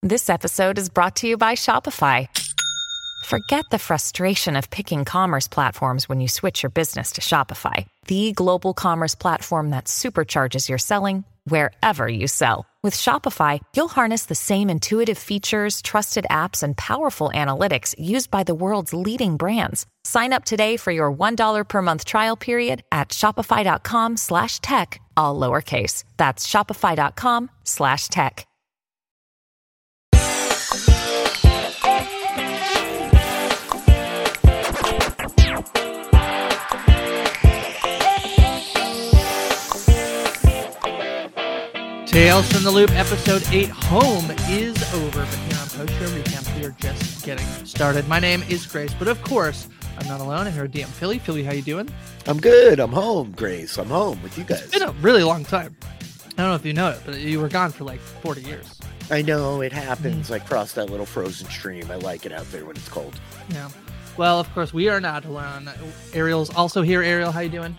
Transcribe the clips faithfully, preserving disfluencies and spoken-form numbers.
This episode is brought to you by Shopify. Forget the frustration of picking commerce platforms when you switch your business to Shopify, the global commerce platform that supercharges your selling wherever you sell. With Shopify, you'll harness the same intuitive features, trusted apps, and powerful analytics used by the world's leading brands. Sign up today for your one dollar per month trial period at shopify.com slash tech, all lowercase. That's shopify.com slash tech. Tales from the Loop, episode eight, Home is over. But here on Post Show Recap, we are just getting started. My name is Grace, but of course, I'm not alone. I'm here with D M Philly. Philly, how you doing? I'm good. I'm home, Grace. I'm home with you guys. It's been a really long time. I don't know if you know it, but you were gone for like forty years. I know, it happens. Mm. I crossed that little frozen stream. I like it out there when it's cold. Yeah. Well, of course, we are not alone. Ariel's also here. Ariel, how you doing?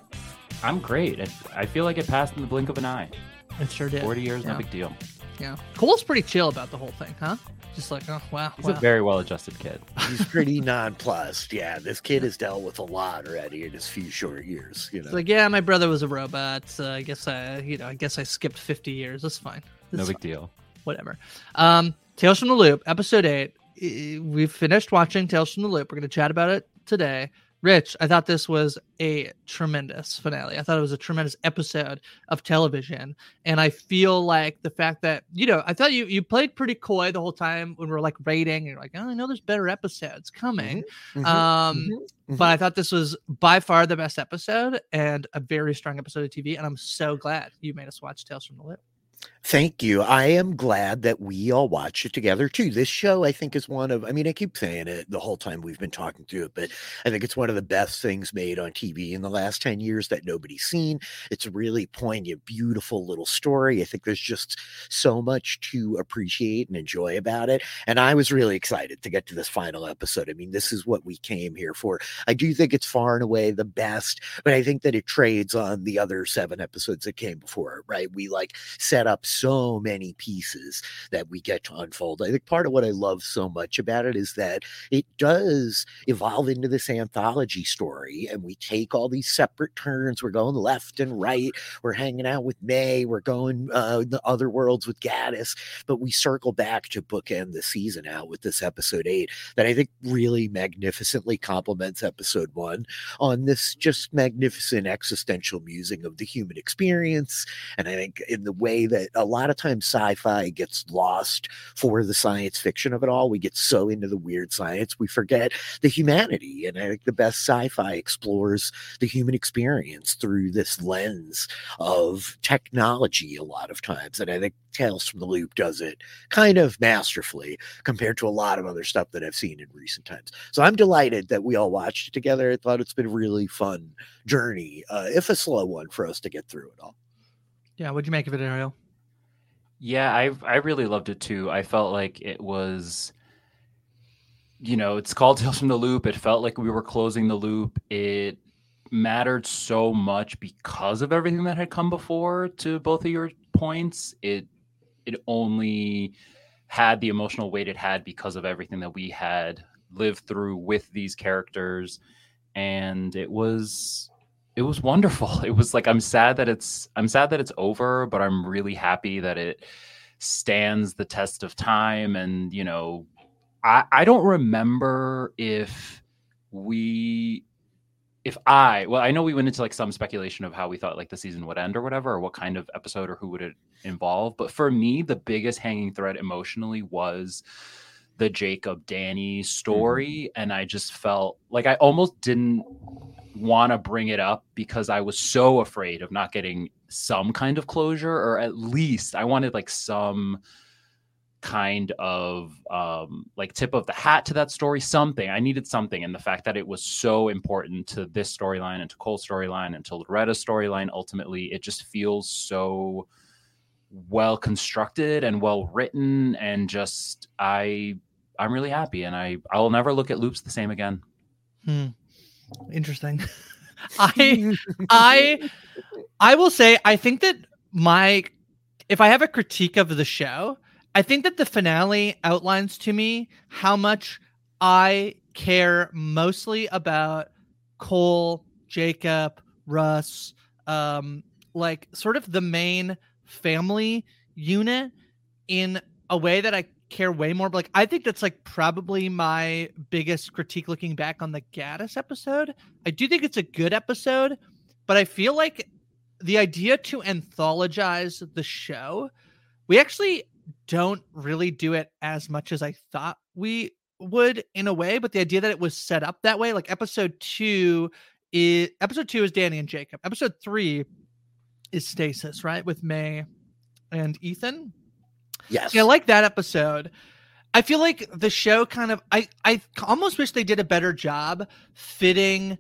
I'm great. I feel like it passed in the blink of an eye. It sure did. forty years, yeah. No big deal. Yeah. Cole's pretty chill about the whole thing, huh? Just like, oh, wow. He's wow. a very well-adjusted kid. He's pretty nonplussed. Yeah, this kid has dealt with a lot already in his few short years. You know, it's like, yeah, my brother was a robot. So I guess I, you know, I guess I skipped fifty years. That's fine. That's no big fine. deal. Whatever. Um, Tales from the Loop, episode eight. We've finished watching Tales from the Loop. We're going to chat about it today. Rich, I thought this was a tremendous finale. I thought it was a tremendous episode of television. And I feel like the fact that, you know, I thought you, you played pretty coy the whole time when we were like rating. And you're like, oh, I know there's better episodes coming. Mm-hmm, um, mm-hmm, mm-hmm. But I thought this was by far the best episode and a very strong episode of T V. And I'm so glad you made us watch Tales from the Loop. Thank you. I am glad that we all watch it together too. This show, I think, is one of, I mean, I keep saying it the whole time we've been talking through it, but I think it's one of the best things made on T V in the last ten years that nobody's seen. It's a really poignant, beautiful little story. I think there's just so much to appreciate and enjoy about it. And I was really excited to get to this final episode. I mean, this is what we came here for. I do think it's far and away the best, but I think that it trades on the other seven episodes that came before it, right? We like set up so many pieces that we get to unfold. I think part of what I love so much about it is that it does evolve into this anthology story, and we take all these separate turns. We're going left and right. We're hanging out with May. We're going uh, the other worlds with Gaddis, but we circle back to bookend the season out with this episode eight that I think really magnificently complements episode one on this just magnificent existential musing of the human experience. And I think in the way that a lot of times sci-fi gets lost for the science fiction of it all. We get so into the weird science, we forget the humanity. And I think the best sci-fi explores the human experience through this lens of technology a lot of times. And I think Tales from the Loop does it kind of masterfully compared to a lot of other stuff that I've seen in recent times. So I'm delighted that we all watched it together. I thought it's been a really fun journey, uh, if a slow one for us to get through it all. Yeah, what'd you make of it, Ariel? Yeah, I I really loved it too. I felt like it was, you know, it's called Tales from the Loop. It felt like we were closing the loop. It mattered so much because of everything that had come before. To both of your points, it it only had the emotional weight it had because of everything that we had lived through with these characters, and it was. It was wonderful. It was like, I'm sad that it's, I'm sad that it's over, but I'm really happy that it stands the test of time. And, you know, I, I don't remember if we, if I, well, I know we went into like some speculation of how we thought like the season would end or whatever, or what kind of episode or who would it involve. But for me, the biggest hanging thread emotionally was the Jacob Danny story. Mm-hmm. And I just felt like I almost didn't want to bring it up because I was so afraid of not getting some kind of closure, or at least I wanted like some kind of um, like tip of the hat to that story, something. I needed something. And the fact that it was so important to this storyline and to Cole's storyline and to Loretta's storyline, ultimately, it just feels so well constructed and well written. And just, I, I'm really happy. And I, I will never look at loops the same again. Hmm. Interesting. I, I, I will say, I think that my, if I have a critique of the show, I think that the finale outlines to me how much I care mostly about Cole, Jacob, Russ, um, like sort of the main family unit in a way that I care way more. Like, I think that's like probably my biggest critique looking back on the Gaddis episode. I do think it's a good episode, but I feel like the idea to anthologize the show, we actually don't really do it as much as I thought we would in a way, but the idea that it was set up that way, like episode two is episode two is Danny and Jacob. Episode three is Stasis, right? With May and Ethan. Yes. Yeah, I like that episode. I feel like the show kind of, I, I almost wish they did a better job fitting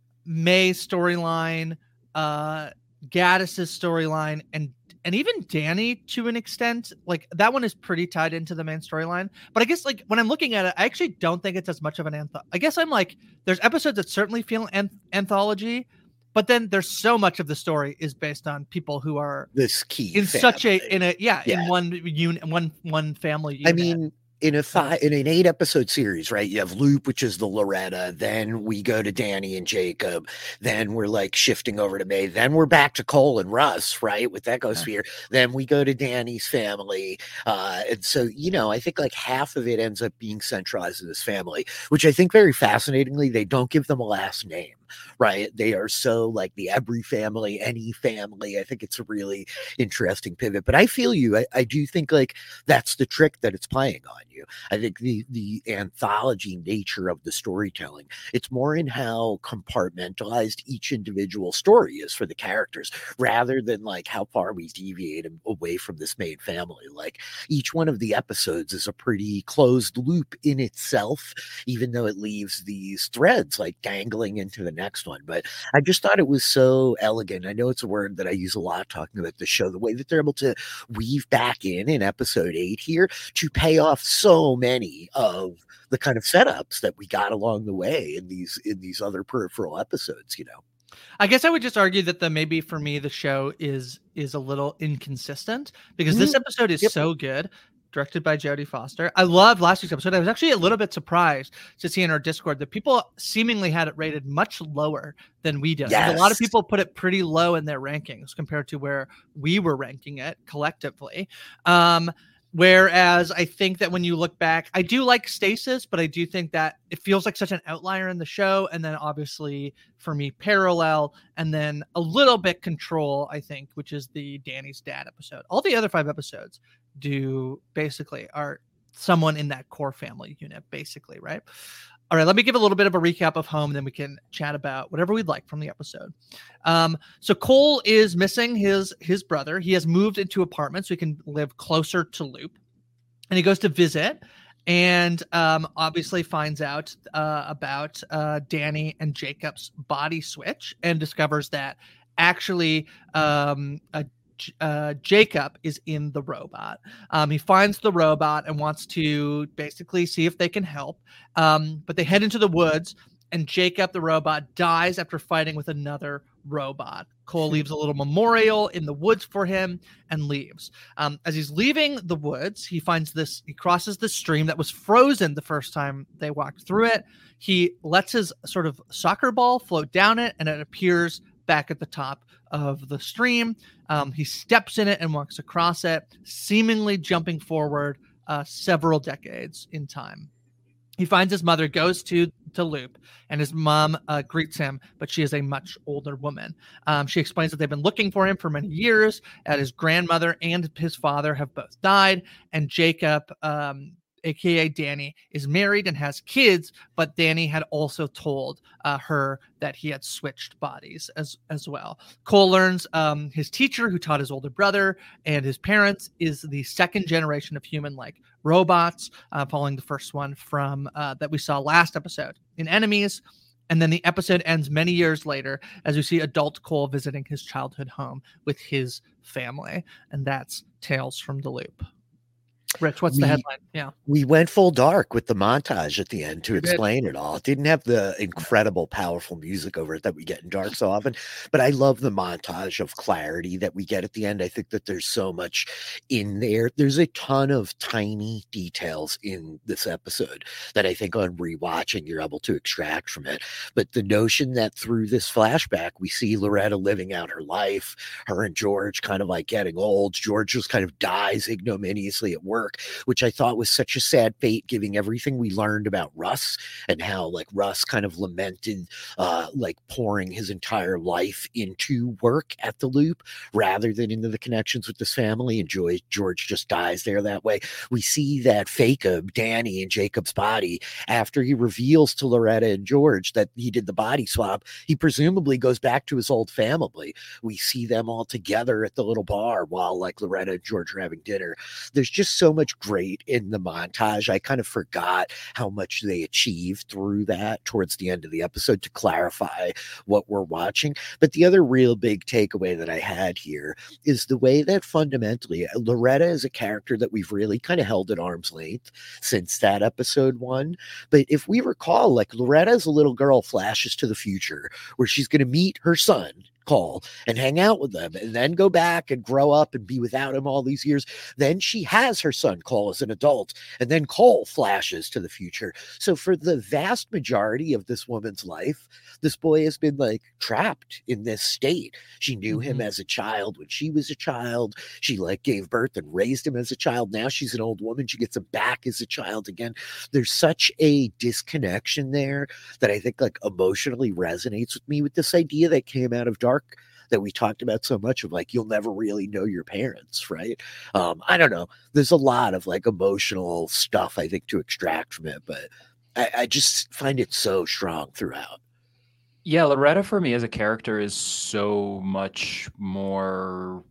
May's storyline, uh, Gaddis's storyline, and and even Danny to an extent. Like, that one is pretty tied into the main storyline. But I guess, like, when I'm looking at it, I actually don't think it's as much of an anthology. I guess I'm like, there's episodes that certainly feel an- anthology, but then there's so much of the story is based on people who are this key in family. such a in a yeah, Yeah. in one unit, one one family unit. I mean, in a five in an eight episode series, right? You have Loop, which is the Loretta. Then we go to Danny and Jacob. Then we're like shifting over to May. Then we're back to Cole and Russ, right? With Echosphere. Yeah. Then we go to Danny's family. Uh, and so, you know, I think like half of it ends up being centralized in this family, which I think very fascinatingly, they don't give them a last name, right? They are so like the every family, any family. I think it's a really interesting pivot. But I feel you. I, I do think like that's the trick that it's playing on you. I think the the anthology nature of the storytelling, it's more in how compartmentalized each individual story is for the characters, rather than like how far we deviate away from this main family. Like, each one of the episodes is a pretty closed loop in itself, even though it leaves these threads like dangling into the next one. But I just thought it was so elegant. I know it's a word that I use a lot talking about the show, the way that they're able to weave back in in episode eight here to pay off so many of the kind of setups that we got along the way in these in these other peripheral episodes, you know. I guess I would just argue that the maybe for me the show is is a little inconsistent, because mm-hmm. this episode is yep. so good, directed by Jodie Foster. I loved last week's episode. I was actually a little bit surprised to see in our Discord that people seemingly had it rated much lower than we did. Yes. Like, a lot of people put it pretty low in their rankings compared to where we were ranking it collectively. Um, Whereas I think that when you look back, I do like Stasis, but I do think that it feels like such an outlier in the show. And then obviously for me, Parallel, and then a little bit Control, I think, which is the Danny's dad episode. All the other five episodes do basically are someone in that core family unit, basically, right? All right, let me give a little bit of a recap of Home, and then we can chat about whatever we'd like from the episode. Um, so Cole is missing his his brother. He has moved into apartments so he can live closer to Loop. And he goes to visit and um, obviously finds out uh, about uh, Danny and Jacob's body switch and discovers that actually um, a Uh, Jacob is in the robot. Um, he finds the robot and wants to basically see if they can help. Um, but they head into the woods, and Jacob, the robot, dies after fighting with another robot. Cole leaves a little memorial in the woods for him and leaves. Um, as he's leaving the woods, he finds this, he crosses the stream that was frozen the first time they walked through it. He lets his sort of soccer ball float down it, and it appears back at the top of the stream. Um, he steps in it and walks across it, seemingly jumping forward uh, several decades in time. He finds his mother, goes to, to Loop, and his mom uh, greets him, but she is a much older woman. Um, she explains that they've been looking for him for many years, and his grandmother and his father have both died, and Jacob, um, aka Danny, is married and has kids, but Danny had also told uh, her that he had switched bodies as as well. Cole learns um, his teacher, who taught his older brother and his parents, is the second generation of human-like robots, uh, following the first one from uh, that we saw last episode in Enemies. And then the episode ends many years later as we see adult Cole visiting his childhood home with his family, and that's Tales from the Loop. Rich, what's we, the headline? Yeah. We went full dark with the montage at the end to We did. explain it all. It didn't have the incredible, powerful music over it that we get in dark so often, but I love the montage of clarity that we get at the end. I think that there's so much in there. There's a ton of tiny details in this episode that I think on rewatching you're able to extract from it. But the notion that through this flashback, we see Loretta living out her life, her and George kind of like getting old. George just kind of dies ignominiously at work, which I thought was such a sad fate, given everything we learned about Russ and how like Russ kind of lamented uh, like pouring his entire life into work at the Loop rather than into the connections with his family. And George, George just dies there that way. We see that Jacob, Danny, and Jacob's body after he reveals to Loretta and George that he did the body swap. He presumably goes back to his old family. We see them all together at the little bar while like Loretta and George are having dinner. There's just so much great in the montage. I kind of forgot how much they achieved through that towards the end of the episode to clarify what we're watching. But the other real big takeaway that I had here is the way that fundamentally Loretta is a character that we've really kind of held at arm's length since that episode one. But if we recall, like Loretta as a little girl flashes to the future where she's going to meet her son Cole and hang out with them and then go back and grow up and be without him all these years. Then she has her son Cole as an adult, and then Cole flashes to the future. So for the vast majority of this woman's life, this boy has been like trapped in this state. She knew mm-hmm. him as a child when she was a child. She like gave birth and raised him as a child. Now she's an old woman. She gets him back as a child again. There's such a disconnection there that I think like emotionally resonates with me with this idea that came out of Dark that we talked about so much of like, you'll never really know your parents, right? Um, I don't know. There's a lot of like emotional stuff, I think, to extract from it, but I, I just find it so strong throughout. Yeah, Loretta for me as a character is so much more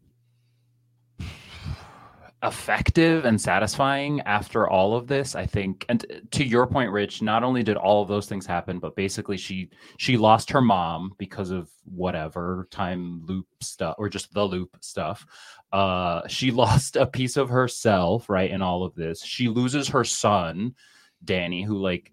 effective and satisfying after all of this, I think. And to your point, Rich, not only did all of those things happen, but basically she she lost her mom because of whatever time loop stuff or just the loop stuff. Uh, she lost a piece of herself, right, in all of this. She loses her son, Danny, who like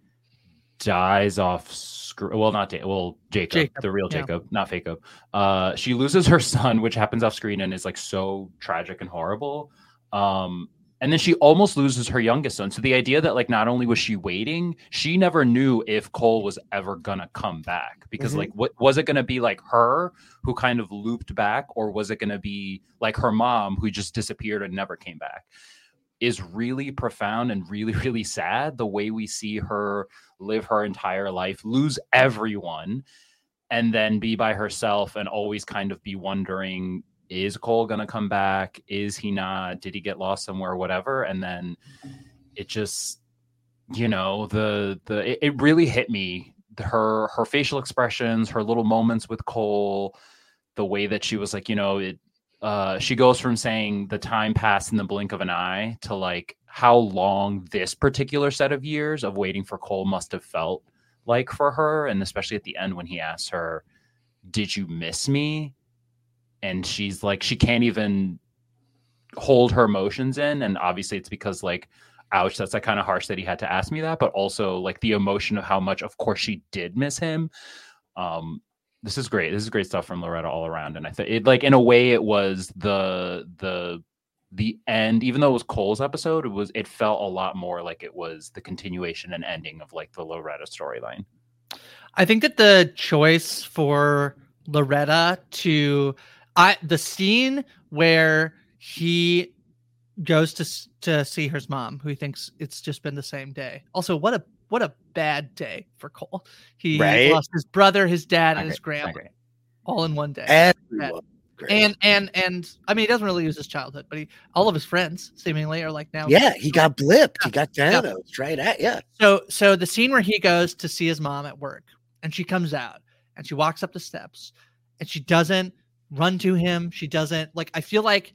dies off screen. Well, not Dan- well, Jacob, Jacob, the real Jacob, yeah. Not Jacob. Uh, she loses her son, which happens off screen and is like so tragic and horrible. Um, and then she almost loses her youngest son. So the idea that like not only was she waiting, she never knew if Cole was ever gonna come back because mm-hmm. like what was it gonna be like her who kind of looped back, or was it gonna be like her mom who just disappeared and never came back? Is really profound and really, really sad the way we see her live her entire life, lose everyone, and then be by herself and always kind of be wondering, is Cole going to come back? Is he not? Did he get lost somewhere? Whatever. And then it just, you know, the, the, it, it really hit me. Her, her facial expressions, her little moments with Cole, the way that she was like, you know, it, uh, she goes from saying the time passed in the blink of an eye to like how long this particular set of years of waiting for Cole must have felt like for her. And especially at the end when he asks her, did you miss me? And she's like, she can't even hold her emotions in. And obviously it's because like, ouch, that's like kind of harsh that he had to ask me that, but also like the emotion of how much, of course, she did miss him. Um, this is great. This is great stuff from Loretta all around. And I think it like, in a way it was the, the, the end, even though it was Cole's episode, it was, it felt a lot more like it was the continuation and ending of like the Loretta storyline. I think that the choice for Loretta to, I the scene where he goes to to see his mom, who he thinks it's just been the same day. Also, what a what a bad day for Cole. He right? lost his brother, his dad, not and great. his grandma all in one day. And and and I mean, he doesn't really use his childhood, but he all of his friends seemingly are like now. Yeah, he got blipped. Yeah. He got Thanos yeah. right at yeah. So so the scene where he goes to see his mom at work, and she comes out and she walks up the steps, and she doesn't run to him. She doesn't like, I feel like,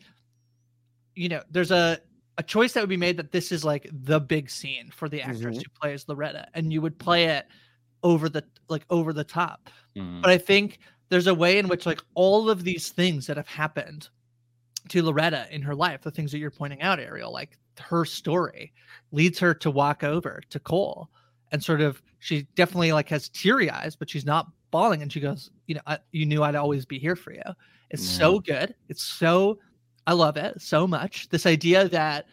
you know, there's a, a choice that would be made that this is like the big scene for the actress mm-hmm. who plays Loretta, and you would play it over the, like over the top. Mm-hmm. But I think there's a way in which like all of these things that have happened to Loretta in her life, the things that you're pointing out, Ariel, like her story leads her to walk over to Cole and sort of, she definitely like has teary eyes, but she's not bawling. And she goes, you know, I, you knew I'd always be here for you. It's Yeah. so good. It's so, I love it so much. This idea that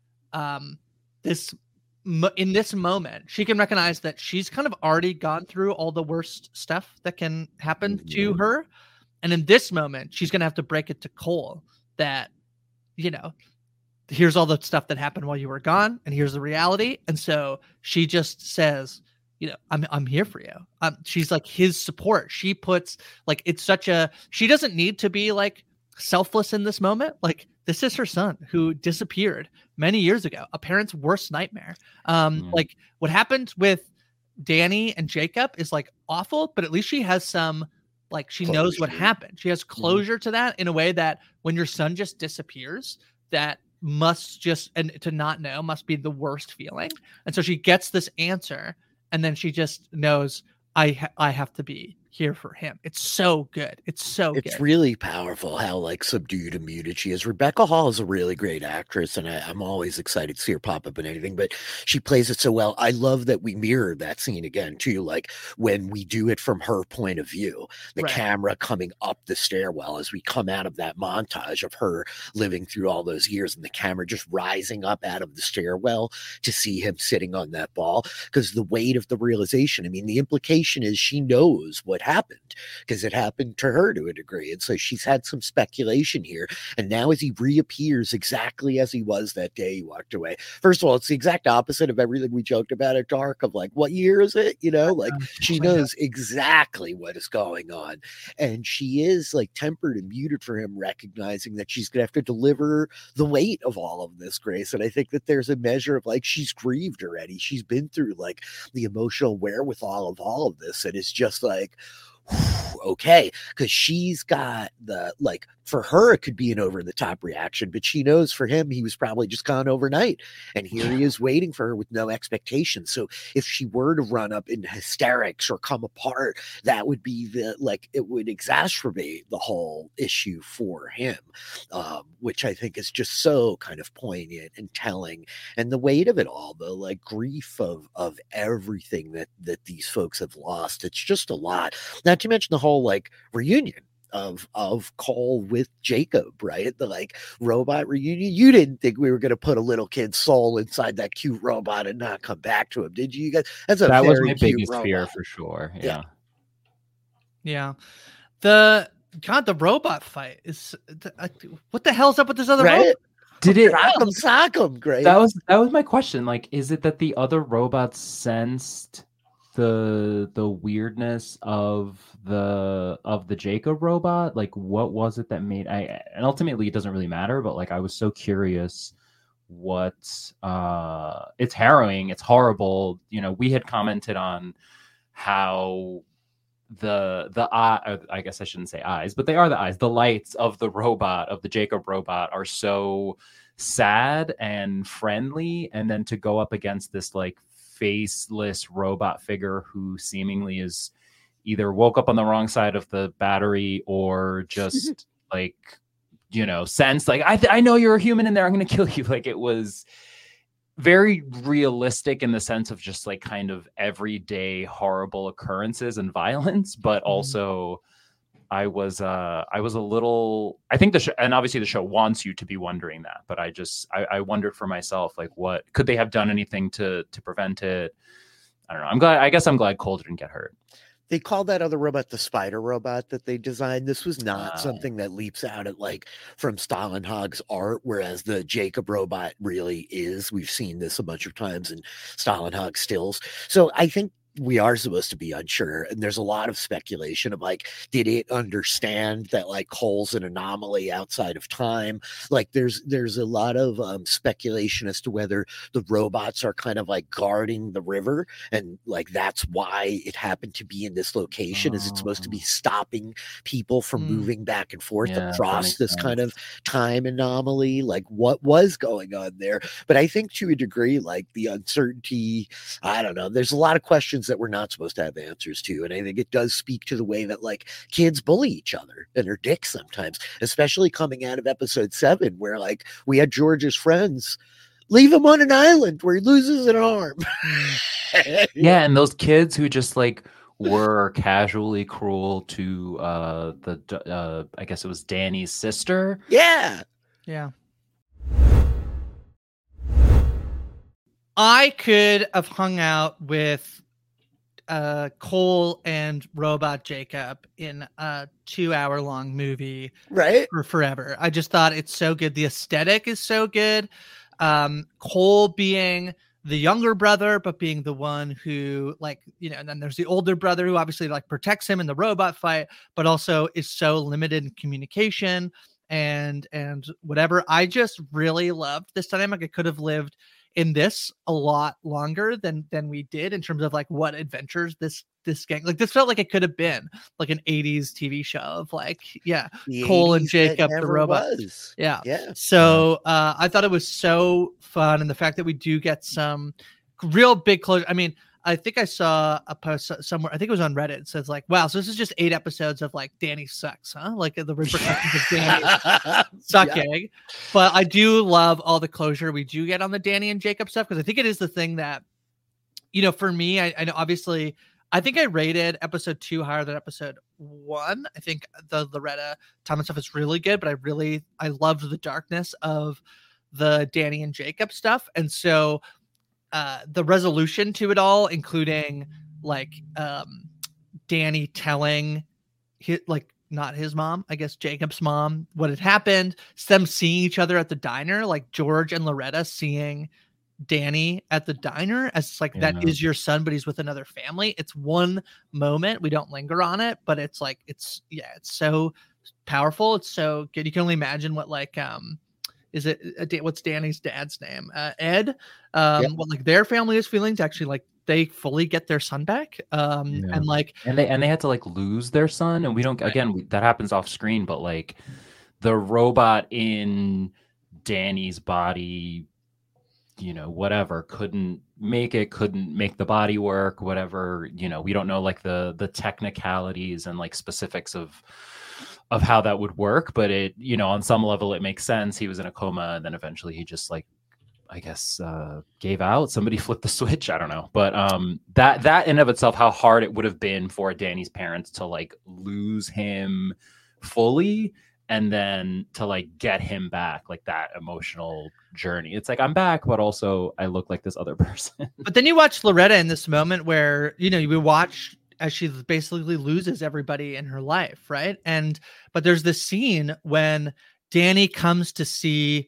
um, this, in this moment, she can recognize that she's kind of already gone through all the worst stuff that can happen Mm-hmm. to her. And in this moment, she's going to have to break it to Cole that, you know, here's all the stuff that happened while you were gone, and here's the reality. And so she just says, you know, I'm I'm here for you. Um, she's like his support. She puts like, it's such a, she doesn't need to be like selfless in this moment. Like, this is her son who disappeared many years ago, a parent's worst nightmare. Um, Yeah. Like what happened with Danny and Jacob is like awful, but at least she has some, like, she knows what Closure. happened. She has closure to that in a way that when your son just disappears, that must just, and to not know must be the worst feeling. And so she gets this answer, and then she just knows, I ha- I have to be here for him. It's so good. It's so It's good. really powerful how like subdued and muted she is. Rebecca Hall is a really great actress, and I, I'm always excited to see her pop up in anything, but she plays it so well. I love that we mirror that scene again too, like when we do it from her point of view, the Right. camera coming up the stairwell as we come out of that montage of her living through all those years, and the camera just rising up out of the stairwell to see him sitting on that ball, because the weight of the realization, I mean, the implication is she knows what happened because it happened to her to a degree. And so she's had some speculation here. And now as he reappears exactly as he was that day he walked away. First of all, it's the exact opposite of everything we joked about at Dark of like, what year is it? You know, like she I know. knows exactly what is going on. And she is like tempered and muted for him, recognizing that she's going to have to deliver the weight of all of this, Grace. And I think that there's a measure of like, she's grieved already. She's been through like the emotional wherewithal of all of this. And it's just like, okay, because she's got the, like, for her it could be an over the top reaction, but she knows for him he was probably just gone overnight, and here he is waiting for her with no expectations. So if she were to run up in hysterics or come apart, that would be the, like, it would exacerbate the whole issue for him, um, which I think is just so kind of poignant and telling, and the weight of it all, the like grief of of everything that that these folks have lost. It's just a lot. Not to mention the whole like reunion of of Cole with Jacob, right? The like robot reunion. You didn't think we were going to put a little kid's soul inside that cute robot and not come back to him, did you? You guys, that's a That was very my cute biggest fear robot. for sure. Yeah. Yeah. Yeah. The, God, the robot fight is, the, uh, what the hell's up with this other Right? robot? Did it? Sock 'em, sock 'em, Grace. That was that was my question. Like, is it that the other robots sensed the the weirdness of the of the Jacob robot? Like, what was it that made I? And ultimately, it doesn't really matter. But like, I was so curious. What? Uh, it's harrowing. It's horrible. You know, we had commented on how the the eye, or I guess I shouldn't say eyes, but they are the eyes, the lights of the robot, of the Jacob robot, are so sad and friendly, and then to go up against this like faceless robot figure who seemingly is either woke up on the wrong side of the battery or just like, you know, sense like, I th- I know you're a human in there, I'm gonna kill you. Like, it was very realistic in the sense of just like kind of everyday horrible occurrences and violence, but also I was uh I was a little, I think the show, and obviously the show wants you to be wondering that, but I just I, I wondered for myself, like, what could they have done anything to to prevent it? I don't know. I'm glad I guess I'm glad Cole didn't get hurt. They called that other robot the spider robot that they designed. This was not Ah. something that leaps out at like from Stalinhog's art, whereas the Jacob robot really is. We've seen this a bunch of times in Stalinhog stills. So I think we are supposed to be unsure, and there's a lot of speculation of like, did it understand that like Cole's an anomaly outside of time? Like there's there's a lot of um, speculation as to whether the robots are kind of like guarding the river, and like that's why it happened to be in this location. Is it supposed to be Oh. stopping people from Mm. moving back and forth Yeah, that across makes this kind sense. of time anomaly? Like what was going on there? But I think to a degree, like the uncertainty, I don't know, there's a lot of questions that we're not supposed to have answers to. And I think it does speak to the way that like kids bully each other and are dicks sometimes, especially coming out of episode seven, where like we had George's friends Leave him on an island where he loses an arm. Yeah, and those kids who just like were casually cruel to uh the uh I guess it was Danny's sister. Yeah. Yeah. I could have hung out with uh, Cole and Robot Jacob in a two hour long movie right for forever. I just thought it's so good. The aesthetic is so good. Um, Cole being the younger brother, but being the one who, like, you know, and then there's the older brother who obviously like protects him in the robot fight, but also is so limited in communication and and whatever. I just really loved this dynamic. It could have lived in this a lot longer than than we did in terms of like what adventures this this gang, like this felt like it could have been like an eighties T V show of like, yeah, the Cole and eighties that Jacob the never robot was. yeah Yeah. So uh I thought it was so fun, and the fact that we do get some real big closure. I mean, I think I saw a post somewhere, I think it was on Reddit, it says like, wow, so this is just eight episodes of like Danny sucks, huh? Like the repercussions of Danny sucking. Yeah. But I do love all the closure we do get on the Danny and Jacob stuff, because I think it is the thing that, you know, for me, I, I know obviously I think I rated episode two higher than episode one. I think the Loretta Thomas stuff is really good, but I really I loved the darkness of the Danny and Jacob stuff. And so uh the resolution to it all, including like um Danny telling his, like not his mom, I guess Jacob's mom, what had happened, it's them seeing each other at the diner, like George and Loretta seeing Danny at the diner as like, yeah, that is your son, but he's with another family. It's one moment, we don't linger on it, but it's like, it's yeah it's so powerful, it's so good. You can only imagine what like um is it uh, what's Danny's dad's name, uh Ed, um yep. What like their family is feeling to actually like they fully get their son back, um yeah. and like and they and they had to like lose their son, and we don't again we, that happens off screen, but like the robot in Danny's body, you know, whatever, couldn't make it, couldn't make the body work, whatever, you know, we don't know like the the technicalities and like specifics of of how that would work, but it, you know, on some level it makes sense. He was in a coma, and then eventually he just like, I guess, uh, gave out. Somebody flipped the switch. I don't know. But um, that that in of itself, how hard it would have been for Danny's parents to like lose him fully, and then to like get him back, like that emotional journey. It's like, I'm back, but also I look like this other person. But then you watch Loretta in this moment where, you know, you watch as she basically loses everybody in her life, right? And but there's this scene when Danny comes to see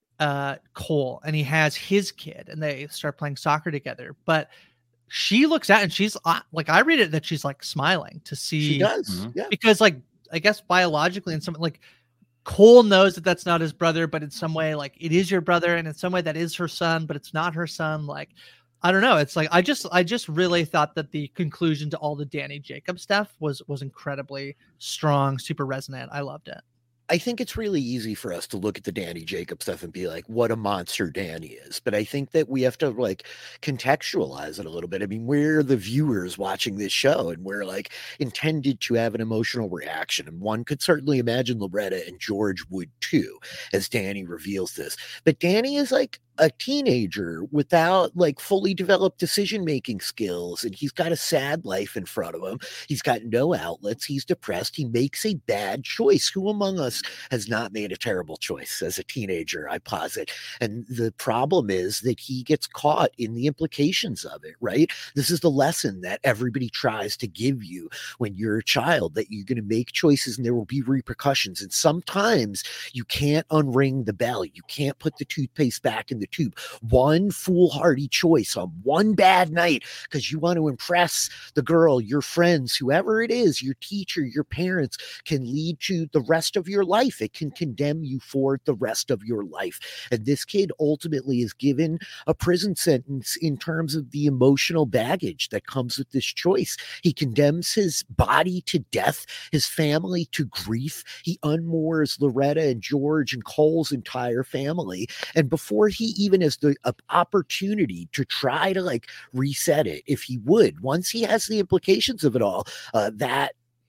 uh Cole, and he has his kid, and they start playing soccer together, but she looks at and she's uh, like, I read it that she's like smiling to see. She does. Mm-hmm. Yeah, because like I guess biologically, in some like Cole knows that that's not his brother, but in some way like it is your brother, and in some way that is her son, but it's not her son. Like I don't know. It's like I just I just really thought that the conclusion to all the Danny Jacob stuff was was incredibly strong, super resonant. I loved it. I think it's really easy for us to look at the Danny Jacob stuff and be like, what a monster Danny is. But I think that we have to like contextualize it a little bit. I mean, we're the viewers watching this show, and we're like intended to have an emotional reaction. And one could certainly imagine Loretta and George would too, as Danny reveals this. But Danny is like a teenager without like fully developed decision-making skills, and he's got a sad life in front of him. He's got no outlets. He's depressed. He makes a bad choice. Who among us has not made a terrible choice as a teenager, I posit? And the problem is that he gets caught in the implications of it, right? This is the lesson that everybody tries to give you when you're a child, that you're going to make choices and there will be repercussions. And sometimes you can't unring the bell. You can't put the toothpaste back in the tube. One foolhardy choice on one bad night because you want to impress the girl, your friends, whoever it is, your teacher, your parents, can lead to the rest of your life. It can condemn you for the rest of your life. And this kid ultimately is given a prison sentence in terms of the emotional baggage that comes with this choice. He condemns his body to death, his family to grief. He unmoors Loretta and George and Cole's entire family. And before he even has the uh, opportunity to try to like reset it, if he would, once he has the implications of it all, uh, that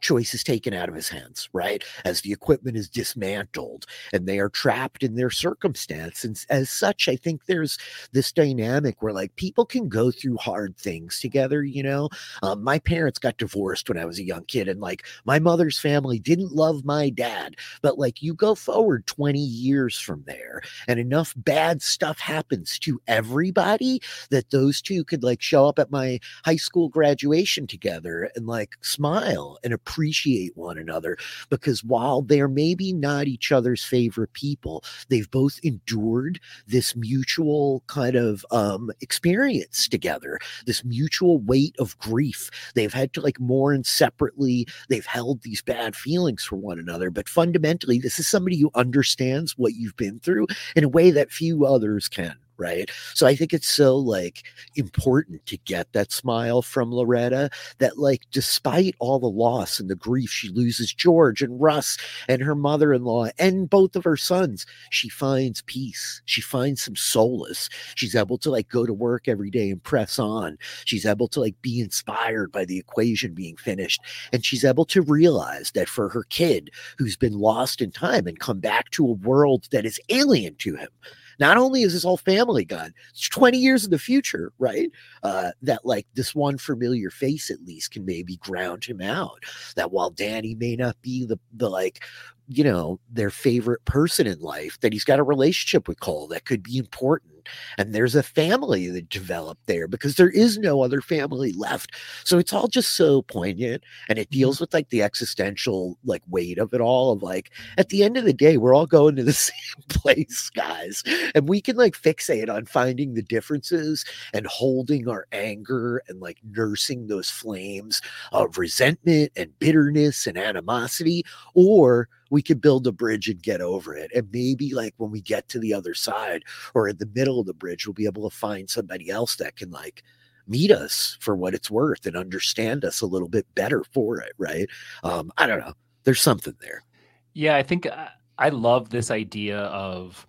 choices taken out of his hands, right? As the equipment is dismantled and they are trapped in their circumstance. And as such, I think there's this dynamic where like people can go through hard things together, you know? Um, my parents got divorced when I was a young kid, and like my mother's family didn't love my dad, but like you go forward twenty years from there and enough bad stuff happens to everybody that those two could like show up at my high school graduation together and like smile and appreciate one another, because while they're maybe not each other's favorite people, they've both endured this mutual kind of um experience together, this mutual weight of grief. They've had to like mourn separately. They've held these bad feelings for one another, but fundamentally this is somebody who understands what you've been through in a way that few others can. Right. So I think it's so like important to get that smile from Loretta, that like despite all the loss and the grief, she loses George and Russ and her mother-in-law and both of her sons, she finds peace. She finds some solace. She's able to like go to work every day and press on. She's able to like be inspired by the equation being finished. And she's able to realize that for her kid who's been lost in time and come back to a world that is alien to him, not only is his whole family gone, it's twenty years in the future, right? Uh, that like this one familiar face at least can maybe ground him out. That while Danny may not be the, the like, you know, their favorite person in life, that he's got a relationship with Cole that could be important. And there's a family that developed there because there is no other family left. So it's all just so poignant, and it deals with like the existential like weight of it all, of like, at the end of the day, we're all going to the same place, guys. And we can like fixate on finding the differences and holding our anger and like nursing those flames of resentment and bitterness and animosity, or we could build a bridge and get over it. And maybe like when we get to the other side or in the middle of the bridge, we'll be able to find somebody else that can like meet us for what it's worth and understand us a little bit better for it. Right. Um, I don't know. There's something there. Yeah. I think uh, I love this idea of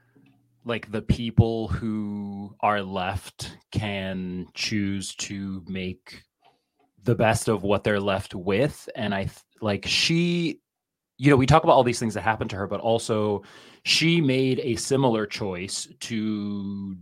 like the people who are left can choose to make the best of what they're left with. And I th- like she, you know, we talk about all these things that happened to her, but also she made a similar choice to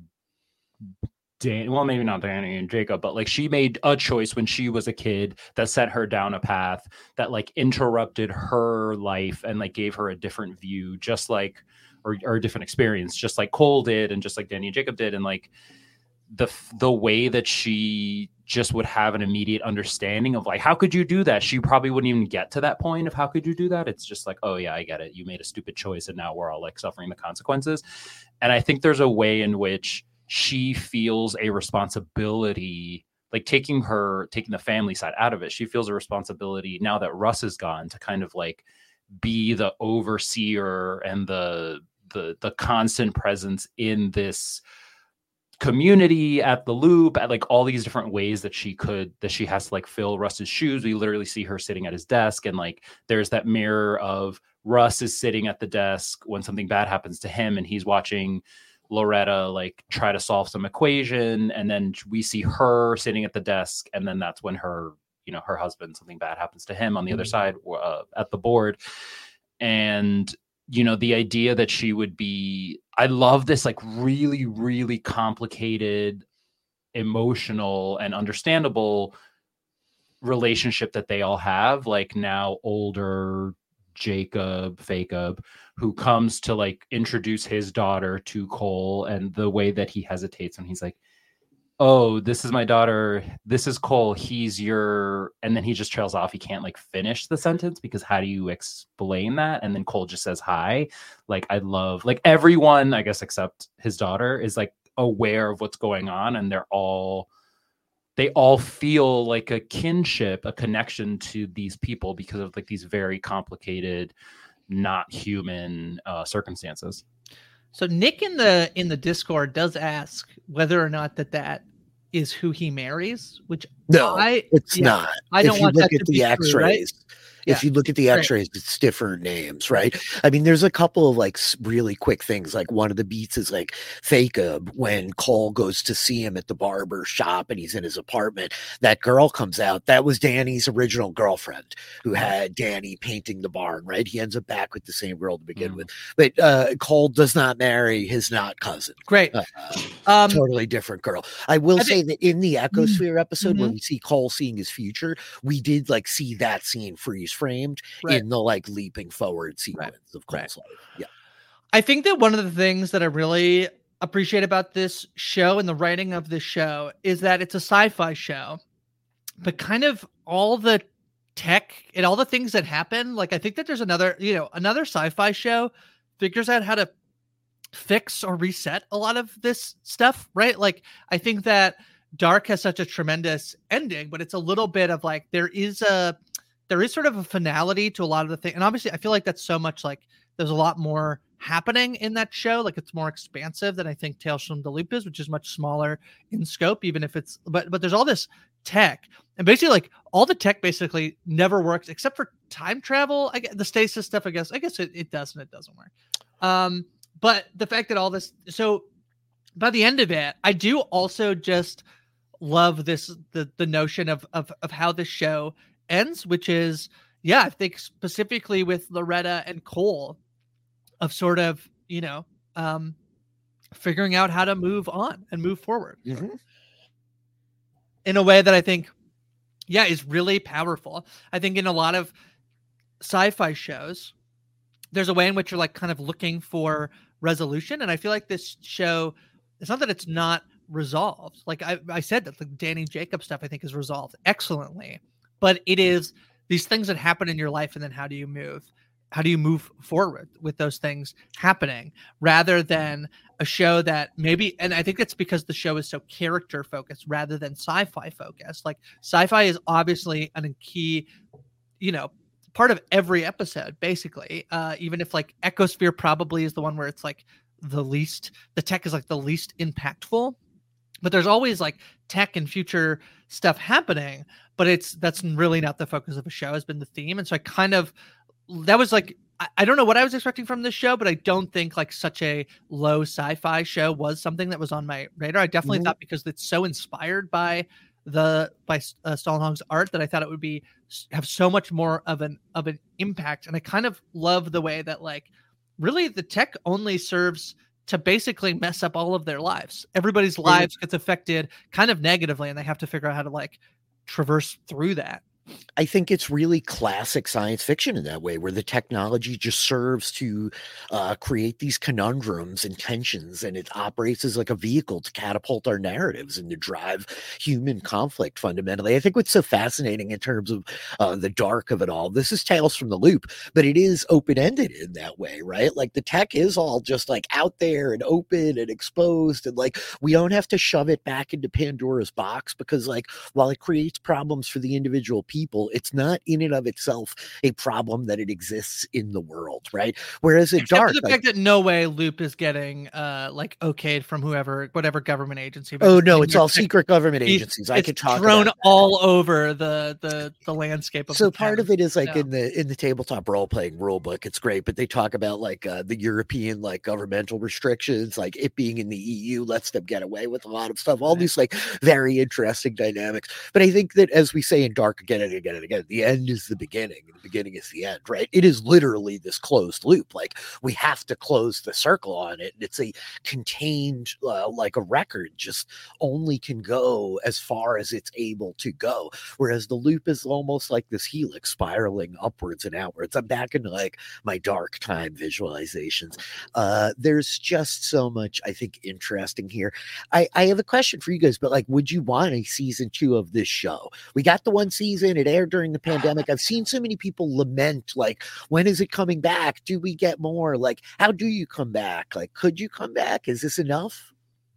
Dan, well, maybe not Danny and Jacob, but like she made a choice when she was a kid that set her down a path that like interrupted her life and like gave her a different view, just like, or, or a different experience, just like Cole did and just like Danny and Jacob did. And like the the way that she just would have an immediate understanding of like, how could you do that? She probably wouldn't even get to that point of how could you do that? It's just like, oh yeah, I get it. You made a stupid choice and now we're all like suffering the consequences. And I think there's a way in which she feels a responsibility, like taking her, taking the family side out of it. She feels a responsibility now that Russ is gone to kind of like be the overseer and the, the, the constant presence in this community at the Loop, at like all these different ways that she could, that she has to like fill Russ's shoes. We literally see her sitting at his desk, and like there's that mirror of Russ is sitting at the desk when something bad happens to him and he's watching Loretta like try to solve some equation, and then we see her sitting at the desk, and then that's when her, you know, her husband, something bad happens to him on the other side uh, at the board. And you know, the idea that she would be, I love this like really, really complicated, emotional and understandable relationship that they all have. Like now older Jacob, Jacob, who comes to like introduce his daughter to Cole, and the way that he hesitates when he's like, oh, this is my daughter, this is Cole, he's your, and then he just trails off. He can't like finish the sentence because how do you explain that? And then Cole just says hi. Like I love, like everyone, I guess, except his daughter is like aware of what's going on, and they're all, they all feel like a kinship, a connection to these people because of like these very complicated, not human uh, circumstances. So Nick in the in the Discord does ask whether or not that that is who he marries, which no, I, it's yeah, not. I don't if want you look that at to the be X-rays, true, right? Yeah. If you look at the x-rays, it's different names, right? I mean, there's a couple of like really quick things. Like one of the beats is like Jacob, when Cole goes to see him at the barber shop and he's in his apartment, that girl comes out. That was Danny's original girlfriend who had Danny painting the barn, right? He ends up back with the same girl to begin mm. with. But uh, Cole does not marry his not cousin. Great. Uh, um, totally different girl. I will I say think- that in the Ecosphere episode, mm-hmm. when we see Cole seeing his future, we did like see that scene freeze framed right. in the like leaping forward sequence right. of Cole's right. life. Yeah. I think that one of the things that I really appreciate about this show and the writing of this show is that it's a sci-fi show, but kind of all the tech and all the things that happen. Like, I think that there's another, you know, another sci-fi show figures out how to fix or reset a lot of this stuff, right? Like, I think that Dark has such a tremendous ending, but it's a little bit of like, there is a, there is sort of a finality to a lot of the things. And obviously I feel like that's so much like there's a lot more happening in that show. Like, it's more expansive than I think Tales from the Loop is, which is much smaller in scope, even if it's, but, but there's all this tech, and basically like all the tech basically never works except for time travel. I guess the stasis stuff, I guess, I guess it, it does and it doesn't work. Um, but the fact that all this, so by the end of it, I do also just love this, the, the notion of, of, of how this show ends, which is, yeah, I think specifically with Loretta and Cole of sort of, you know, um, figuring out how to move on and move forward mm-hmm. in a way that I think, yeah, is really powerful. I think in a lot of sci-fi shows, there's a way in which you're like kind of looking for resolution. And I feel like this show, it's not that it's not resolved. Like I, I said that the Danny Jacob stuff I think is resolved excellently, but it is these things that happen in your life. And then how do you move? How do you move forward with those things happening rather than a show that maybe, and I think it's because the show is so character focused rather than sci-fi focused. Like sci-fi is obviously a key, you know, part of every episode, basically. Uh, even if like Ecosphere probably is the one where it's like the least, the tech is like the least impactful, but there's always like tech and future stuff happening, but it's, that's really not the focus of a show, has been the theme. And so I kind of, that was like, I, I don't know what I was expecting from this show, but I don't think like such a low sci-fi show was something that was on my radar. I definitely mm-hmm. thought because it's so inspired by the by uh, Stallhog's art that I thought it would be have so much more of an of an impact. And I kind of love the way that like really the tech only serves to basically mess up all of their lives. Everybody's lives gets affected kind of negatively, and they have to figure out how to like traverse through that. I think it's really classic science fiction in that way, where the technology just serves to uh, create these conundrums and tensions, and it operates as like a vehicle to catapult our narratives and to drive human conflict fundamentally. I think what's so fascinating in terms of uh, the dark of it all, this is Tales from the Loop, but it is open-ended in that way, right? Like the tech is all just like out there and open and exposed, and like we don't have to shove it back into Pandora's box, because like while it creates problems for the individual people, it's not in and of itself a problem that it exists in the world, right? Whereas in Except Dark, for the like, fact that no way Loop is getting uh like okayed from whoever, whatever government agency. Oh no, it's all secret government agencies. I could talk thrown about all over the the the landscape of so the part town. of it is like yeah. in the in the tabletop role playing rule book, it's great, but they talk about like uh, the European like governmental restrictions, like it being in the E U lets them get away with a lot of stuff, all right. these like very interesting dynamics. But I think that, as we say in Dark again and again and again, the end is the beginning and the beginning is the end, right? It is literally this closed loop. Like we have to close the circle on it, and it's a contained uh, like a record just only can go as far as it's able to go, whereas the loop is almost like this helix spiraling upwards and outwards. I'm back in like my Dark time visualizations. Uh there's just so much I think interesting here. I I have a question for you guys, but like, would you want a season two of this show? We got the one season, it aired during the pandemic. I've seen so many people lament, like, when is it coming back? Do we get more? Like, how do you come back? Like, could you come back? Is this enough?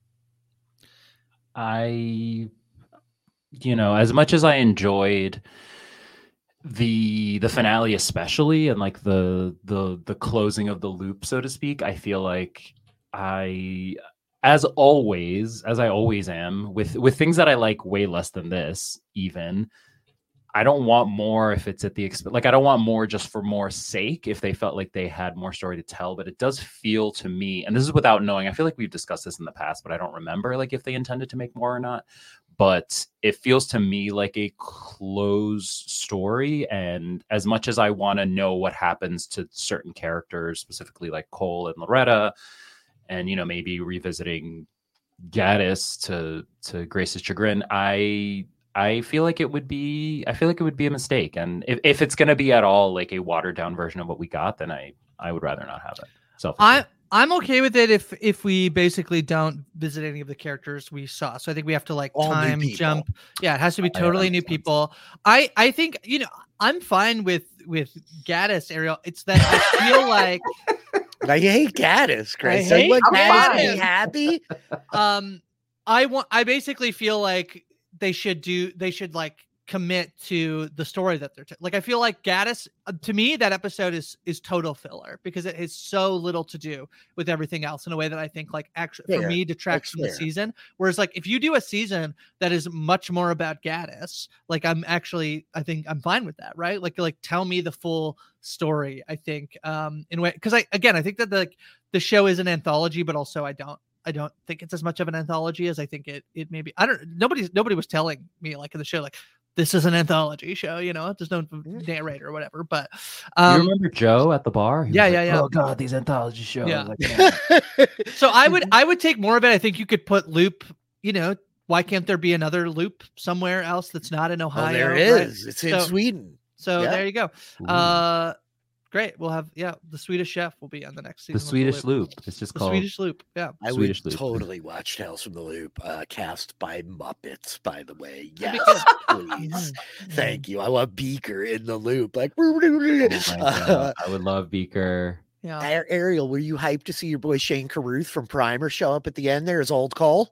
I, you know, as much as I enjoyed the the finale, especially, and like the the the closing of the loop, so to speak, I feel like I, as always, as I always am with with things that I like way less than this, even. I don't want more if it's at the expense. Like I don't want more just for more sake. If they felt like they had more story to tell, but it does feel to me, and this is without knowing. I feel like we've discussed this in the past, but I don't remember like if they intended to make more or not. But it feels to me like a closed story. And as much as I want to know what happens to certain characters, specifically like Cole and Loretta, and, you know, maybe revisiting Gaddis to, to Grace's chagrin, I, I feel like it would be, I feel like it would be a mistake. And if, if it's going to be at all like a watered down version of what we got, then I, I would rather not have it. So I, I'm okay with it if if we basically don't visit any of the characters we saw. So I think we have to like All time jump. Yeah, it has to be totally new people. I I think, you know, I'm fine with with Gaddis, Ariel. It's that I feel like I hate Gaddis, Chris. I I hate want Gaddis to Gaddis. be happy. um I want I basically feel like they should do they should like commit to the story that they're t- like I feel like Gaddis, uh, to me that episode is is total filler because it has so little to do with everything else in a way that I think like actually Fair. for me detracts That's from the fair. season. Whereas like if you do a season that is much more about Gaddis, like I'm actually I think I'm fine with that, right? Like like tell me the full story. I think um in a way because I again I think that the, like the show is an anthology, but also I don't I don't think it's as much of an anthology as I think it it maybe. I don't nobody's nobody was telling me like in the show like this is an anthology show, you know, there's no narrator or whatever. But um, you remember Joe at the bar? He yeah, was yeah, like, yeah. Oh God, these anthology shows. Yeah. Like, yeah. so I would I would take more of it. I think you could put Loop, you know, why can't there be another Loop somewhere else that's not in Ohio? Oh, there right? is. It's in So- Sweden. So Yeah. there you go. Ooh. Uh, great. We'll have yeah, the Swedish Chef will be on the next season. the with Swedish Loop. It's just The called Swedish Loop. Yeah. I Swedish would Loop. totally watch Tales from the Loop, uh, cast by Muppets, by the way. That'd Yes, be please. Mhm. Thank you. I want Beaker in the loop. Like, Oh my uh, God, I would love Beaker. Yeah. Ar- Ariel, were you hyped to see your boy Shane Carruth from Primer show up at the end there as Old Cole?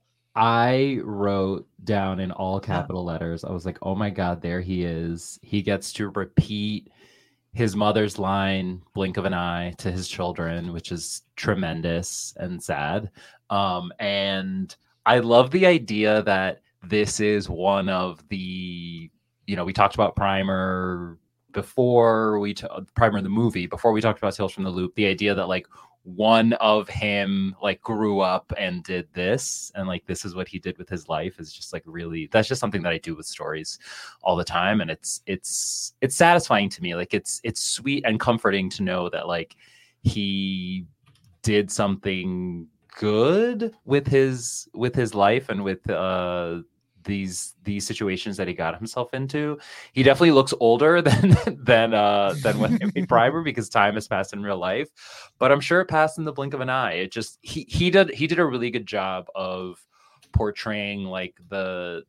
I wrote down in all capital letters. I was like, oh my God, there he is. He gets to repeat his mother's line, blink of an eye, to his children, which is tremendous and sad. Um, and I love the idea that this is one of the, you know, we talked about Primer before we, t- Primer the movie, before we talked about Tales from the Loop, the idea that like one of him like grew up and did this, and like this is what he did with his life is just like really, that's just something that I do with stories all the time. And it's it's it's satisfying to me. Like it's it's sweet and comforting to know that like he did something good with his with his life and with uh these these situations that he got himself into. He definitely looks older than than uh than when he made Primer because time has passed in real life, but I'm sure it passed in the blink of an eye. It just he he did he did a really good job of portraying like the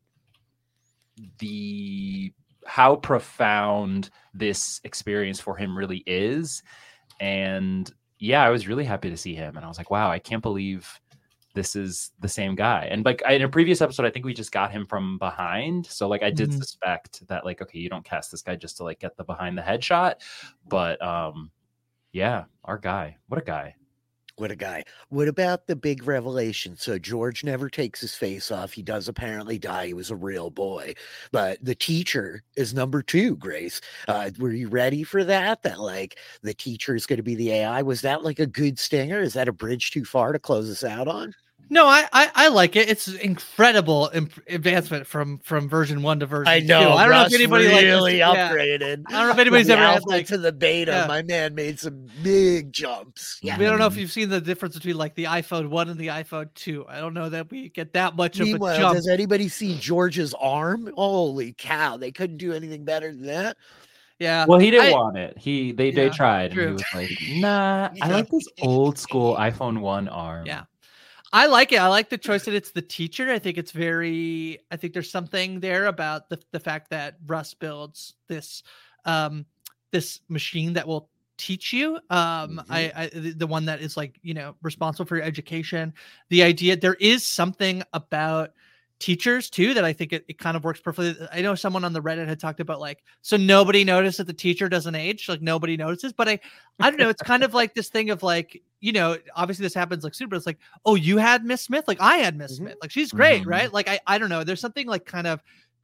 the how profound this experience for him really is. And yeah, I was really happy to see him, and I was like, wow, I can't believe this is the same guy. And like I, in a previous episode, I think we just got him from behind. So like I did Mhm. suspect that like, okay, you don't cast this guy just to like get the behind the head shot. But um, yeah, our guy, what a guy. What a guy. What about the big revelation? So George never takes his face off. He does apparently die. He was a real boy. But the teacher is number two, Grace. Uh, were you ready for that? That like the teacher is going to be the A I? Was that like a good stinger? Is that a bridge too far to close us out on? No, I, I I like it. It's incredible imp- advancement from from version one to version I know. two. I don't know Russ if anybody like really this- yeah. upgraded. I don't know if anybody's From ever the had alpha like. to the beta. Yeah. My man made some big jumps. Yeah. We don't know if you've seen the difference between like the iPhone one and the iPhone two. I don't know that we get that much of a Meanwhile, jump. does anybody see George's arm? Holy cow! They couldn't do anything better than that. Yeah. Well, he didn't I- want it. He they Yeah, they tried, true. and he was like, "Nah, I like this old school iPhone one arm." Yeah. I like it. I like the choice that it's the teacher. I think it's very, I think there's something there about the, the fact that Russ builds this, um, this machine that will teach you. Um, Mhm. I, I, the the one that is like, you know, responsible for your education. The idea, there is something about teachers too that I think it, it kind of works perfectly. I know someone on the Reddit had talked about like, so nobody noticed that the teacher doesn't age, like nobody notices, but I I don't know, it's kind of like this thing of like, you know, obviously this happens like soon, but it's like, oh, you had Miss Smith, like I had Miss Mhm. Smith, like she's great, Mhm. right? Like I I don't know, there's something like kind of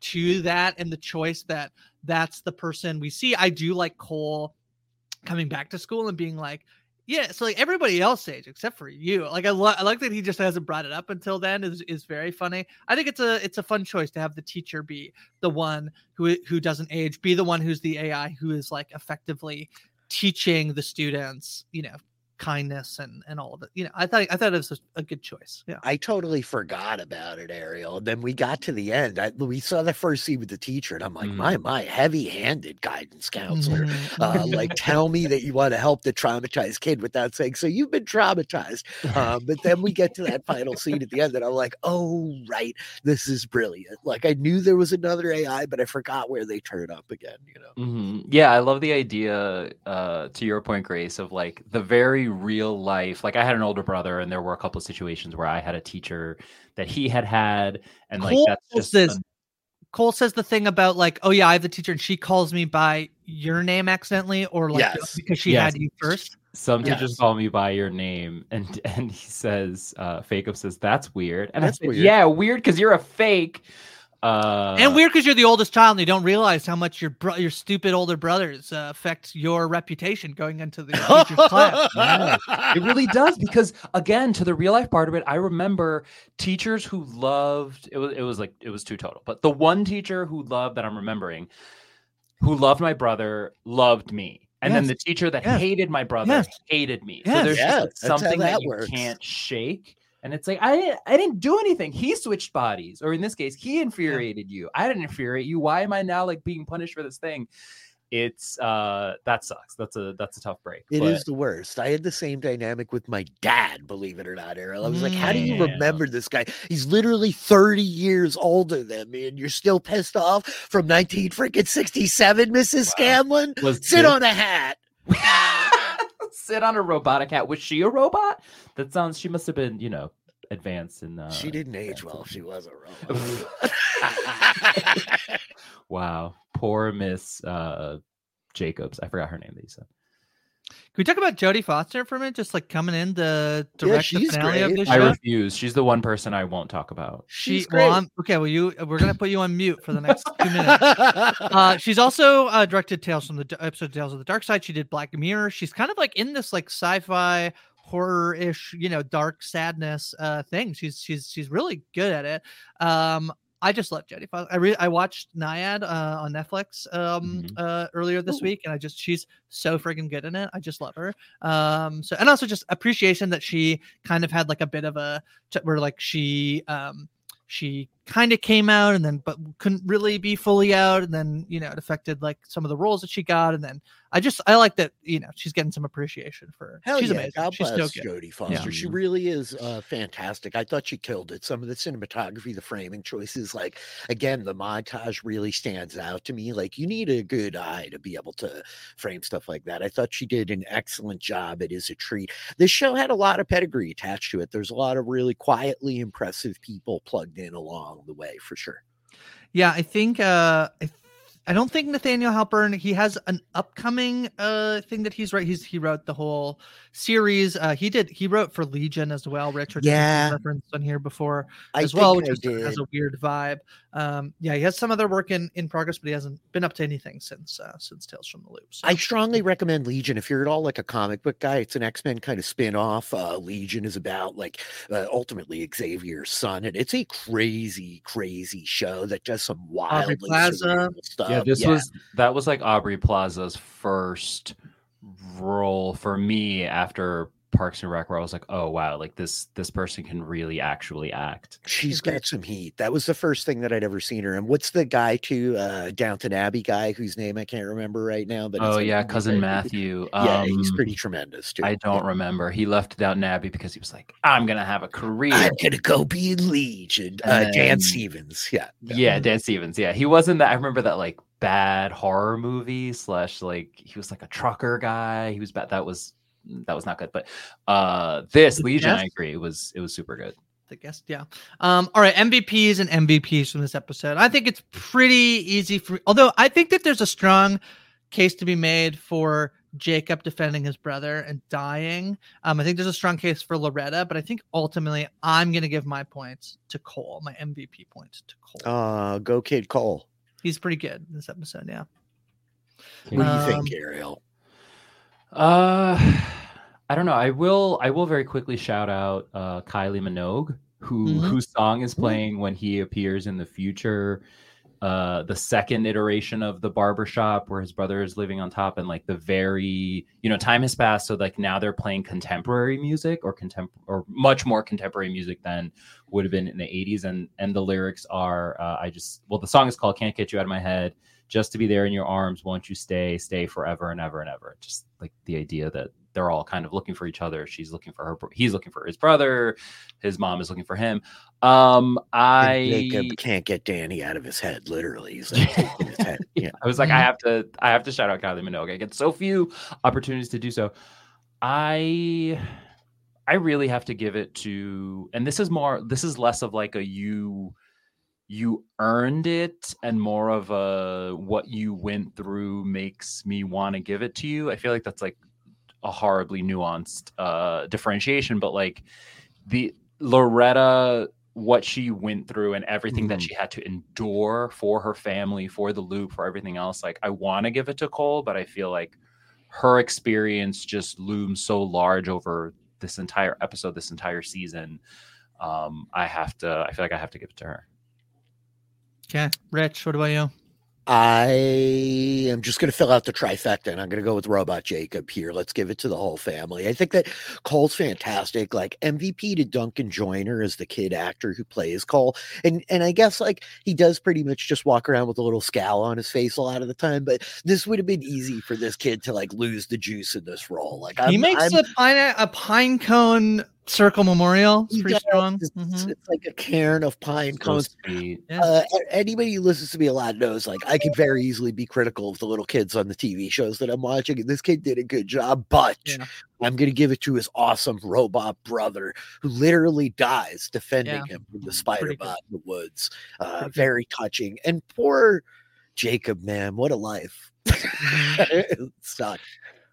to that and the choice that that's the person we see. I do like Cole coming back to school and being like, yeah, so like everybody else age except for you. Like I, lo- I like that he just hasn't brought it up until then. Is is very funny. I think it's a it's a fun choice to have the teacher be the one who who doesn't age, be the one who's the A I who is like effectively teaching the students, you know, kindness and and all of it. You know, I thought I thought it was a, a good choice. Yeah, I totally forgot about it, Ariel. And then we got to the end. I, we saw the first scene with the teacher, and I'm like, mm. my my, heavy-handed guidance counselor. Mm-hmm. Uh, like, tell me that you want to help the traumatized kid without saying, so you've been traumatized. Um, but then we get to that final scene at the end, and I'm like, oh right, this is brilliant. Like I knew there was another A I, but I forgot where they turn up again. You know? Mm-hmm. Yeah, I love the idea. Uh, to your point, Grace, of like the very real life. Like I had an older brother, and there were a couple of situations where I had a teacher that he had had, and like Cole that's just says, an... Cole says the thing about like, oh yeah, I have the teacher, and she calls me by your name accidentally, or like yes. because she yes. had you first. Some yes. teachers call me by your name, and and he says, uh, Fake-Up says that's weird, and that's I said, weird. yeah, weird because you're a fake. Uh, and weird because you're the oldest child and you don't realize how much your bro- your stupid older brothers uh, affect your reputation going into the teacher's class. Yeah, it really does, because again, to the real life part of it, I remember teachers who loved it was it was like it was two total, but the one teacher who loved that I'm remembering, who loved my brother, loved me. And yes. then the teacher that yes. hated my brother yes. hated me. Yes. So there's yeah, just like something that, that you works. can't shake. And it's like, I didn't, I didn't do anything. He switched bodies, or in this case, he infuriated yeah. you. I didn't infuriate you. Why am I now like being punished for this thing? It's uh, that sucks. That's a that's a tough break. It but... is the worst. I had the same dynamic with my dad, believe it or not, Errol. I was like, Mm. how do you remember this guy? He's literally thirty years older than me, and you're still pissed off from nineteen freaking sixty-seven, Missus Wow. Scanlon? Was Sit this... on a hat. Sit on a robotic hat. Was she a robot? That sounds, she must have been, you know, advanced in uh she didn't age well if she was a robot. Wow, poor Miss uh Jacobs. I forgot her name that you said. Can we talk about Jodie Foster for a minute? Just like coming in to direct yeah, the finale great. of this I show. refuse. She's the one person I won't talk about. She well, I'm, okay. Well, you we're gonna put you on mute for the next two minutes. Uh, she's also uh, directed Tales from the episode of Tales of the Dark Side. She did Black Mirror. She's kind of like in this like sci-fi horror-ish, you know, dark sadness uh, thing. She's she's she's really good at it. Um, I just love Jodie Foster. I re- I watched Nyad uh, on Netflix um, mm-hmm. uh, earlier this Ooh. week, and I just she's so freaking good in it. I just love her. Um, so and also just appreciation that she kind of had like a bit of a where like she um, she kind of came out and then but couldn't really be fully out, and then you know it affected like some of the roles that she got, and then I just I like that you know she's getting some appreciation for Hell she's yeah, amazing. God she's bless so Jodie Foster. Yeah. She really is uh, fantastic. I thought she killed it. Some of the cinematography, the framing choices, like again, the montage really stands out to me. Like you need a good eye to be able to frame stuff like that. I thought she did an excellent job. It is a treat. This show had a lot of pedigree attached to it. There's a lot of really quietly impressive people plugged in along the way for sure. Yeah, I think uh I, th- I don't think Nathaniel Halpern, he has an upcoming uh thing that he's right. He's he wrote the whole series. Uh he did he wrote for Legion as well, Richard. Yeah, referenced on here before I as well, which I is, has a weird vibe. Um yeah, he has some other work in, in progress, but he hasn't been up to anything since uh since Tales from the Loop. So. I strongly recommend Legion if you're at all like a comic book guy. It's an X-Men kind of spin-off. Uh Legion is about like uh, ultimately Xavier's son, and it's a crazy, crazy show that does some wildly surreal stuff. Yeah, this yeah. was that was like Aubrey Plaza's first role for me after Parks and Rec, where I was like, oh wow, like this this person can really actually act. She's got some heat. That was the first thing that I'd ever seen her. And what's the guy too, uh Downton Abbey guy whose name I can't remember right now, but oh like, yeah, Cousin Matthew. Um, yeah, he's pretty tremendous too. I don't yeah. remember. He left Downton Abbey because he was like, I'm gonna have a career. I'm gonna go be in Legion. Uh, and, Dan Stevens. Yeah. Yeah, Dan Stevens. Yeah. He wasn't that I remember that like bad horror movie slash like he was like a trucker guy. He was bad. That was that was not good. But uh this the Legion, guest? I agree. It was it was super good. The guest, yeah. Um, all right, M V Ps and M V Ps from this episode. I think it's pretty easy for although I think that there's a strong case to be made for Jacob defending his brother and dying. Um, I think there's a strong case for Loretta, but I think ultimately I'm going to give my points to Cole, my M V P points to Cole. Uh, go Kid Cole. He's pretty good in this episode, yeah. What do you Um, think, Ariel? Uh, I don't know. I will. I will very quickly shout out uh, Kylie Minogue, who Mhm. whose song is playing when he appears in the future. Uh, the second iteration of the barbershop where his brother is living on top, and like the very, you know, time has passed, so like now they're playing contemporary music or contem or much more contemporary music than would have been in the eighties, and and the lyrics are, uh, I just well, the song is called "Can't Get You Out of My Head." Just to be there in your arms, won't you stay, stay forever and ever and ever. Just like the idea that they're all kind of looking for each other. She's looking for her. He's looking for his brother. His mom is looking for him. Um, I And Jacob can't get Danny out of his head. Literally, he's like taking his head. Yeah. I was like, I have to, I have to shout out Kylie Minogue. I get so few opportunities to do so. I, I really have to give it to, and this is more, this is less of like a you, you earned it, and more of a what you went through makes me want to give it to you. I feel like that's like a horribly nuanced uh, differentiation, but like the Loretta, what she went through and everything mm-hmm. that she had to endure for her family, for the loop, for everything else. Like I want to give it to Cole, but I feel like her experience just looms so large over this entire episode, this entire season. Um, I have to, I feel like I have to give it to her. Okay. Rich, what about you? I am just going to fill out the trifecta, and I'm going to go with Robot Jacob here. Let's give it to the whole family. I think that Cole's fantastic. Like M V P to Duncan Joyner as the kid actor who plays Cole. And and I guess like he does pretty much just walk around with a little scowl on his face a lot of the time, but this would have been easy for this kid to like lose the juice in this role. Like I'm, he makes I'm, a pine a pine cone circle memorial. It's pretty does. strong. It's, Mm-hmm. it's like a cairn of pine So cones. sweet. Yeah. Uh, anybody who listens to me a lot knows, like, I could very easily be critical of the little kids on the T V shows that I'm watching. And this kid did a good job, but Yeah. I'm going to give it to his awesome robot brother who literally dies defending Yeah. him from the spider Pretty bot in the woods. Uh, Pretty very touching. And poor Jacob, man, what a life. It sucked.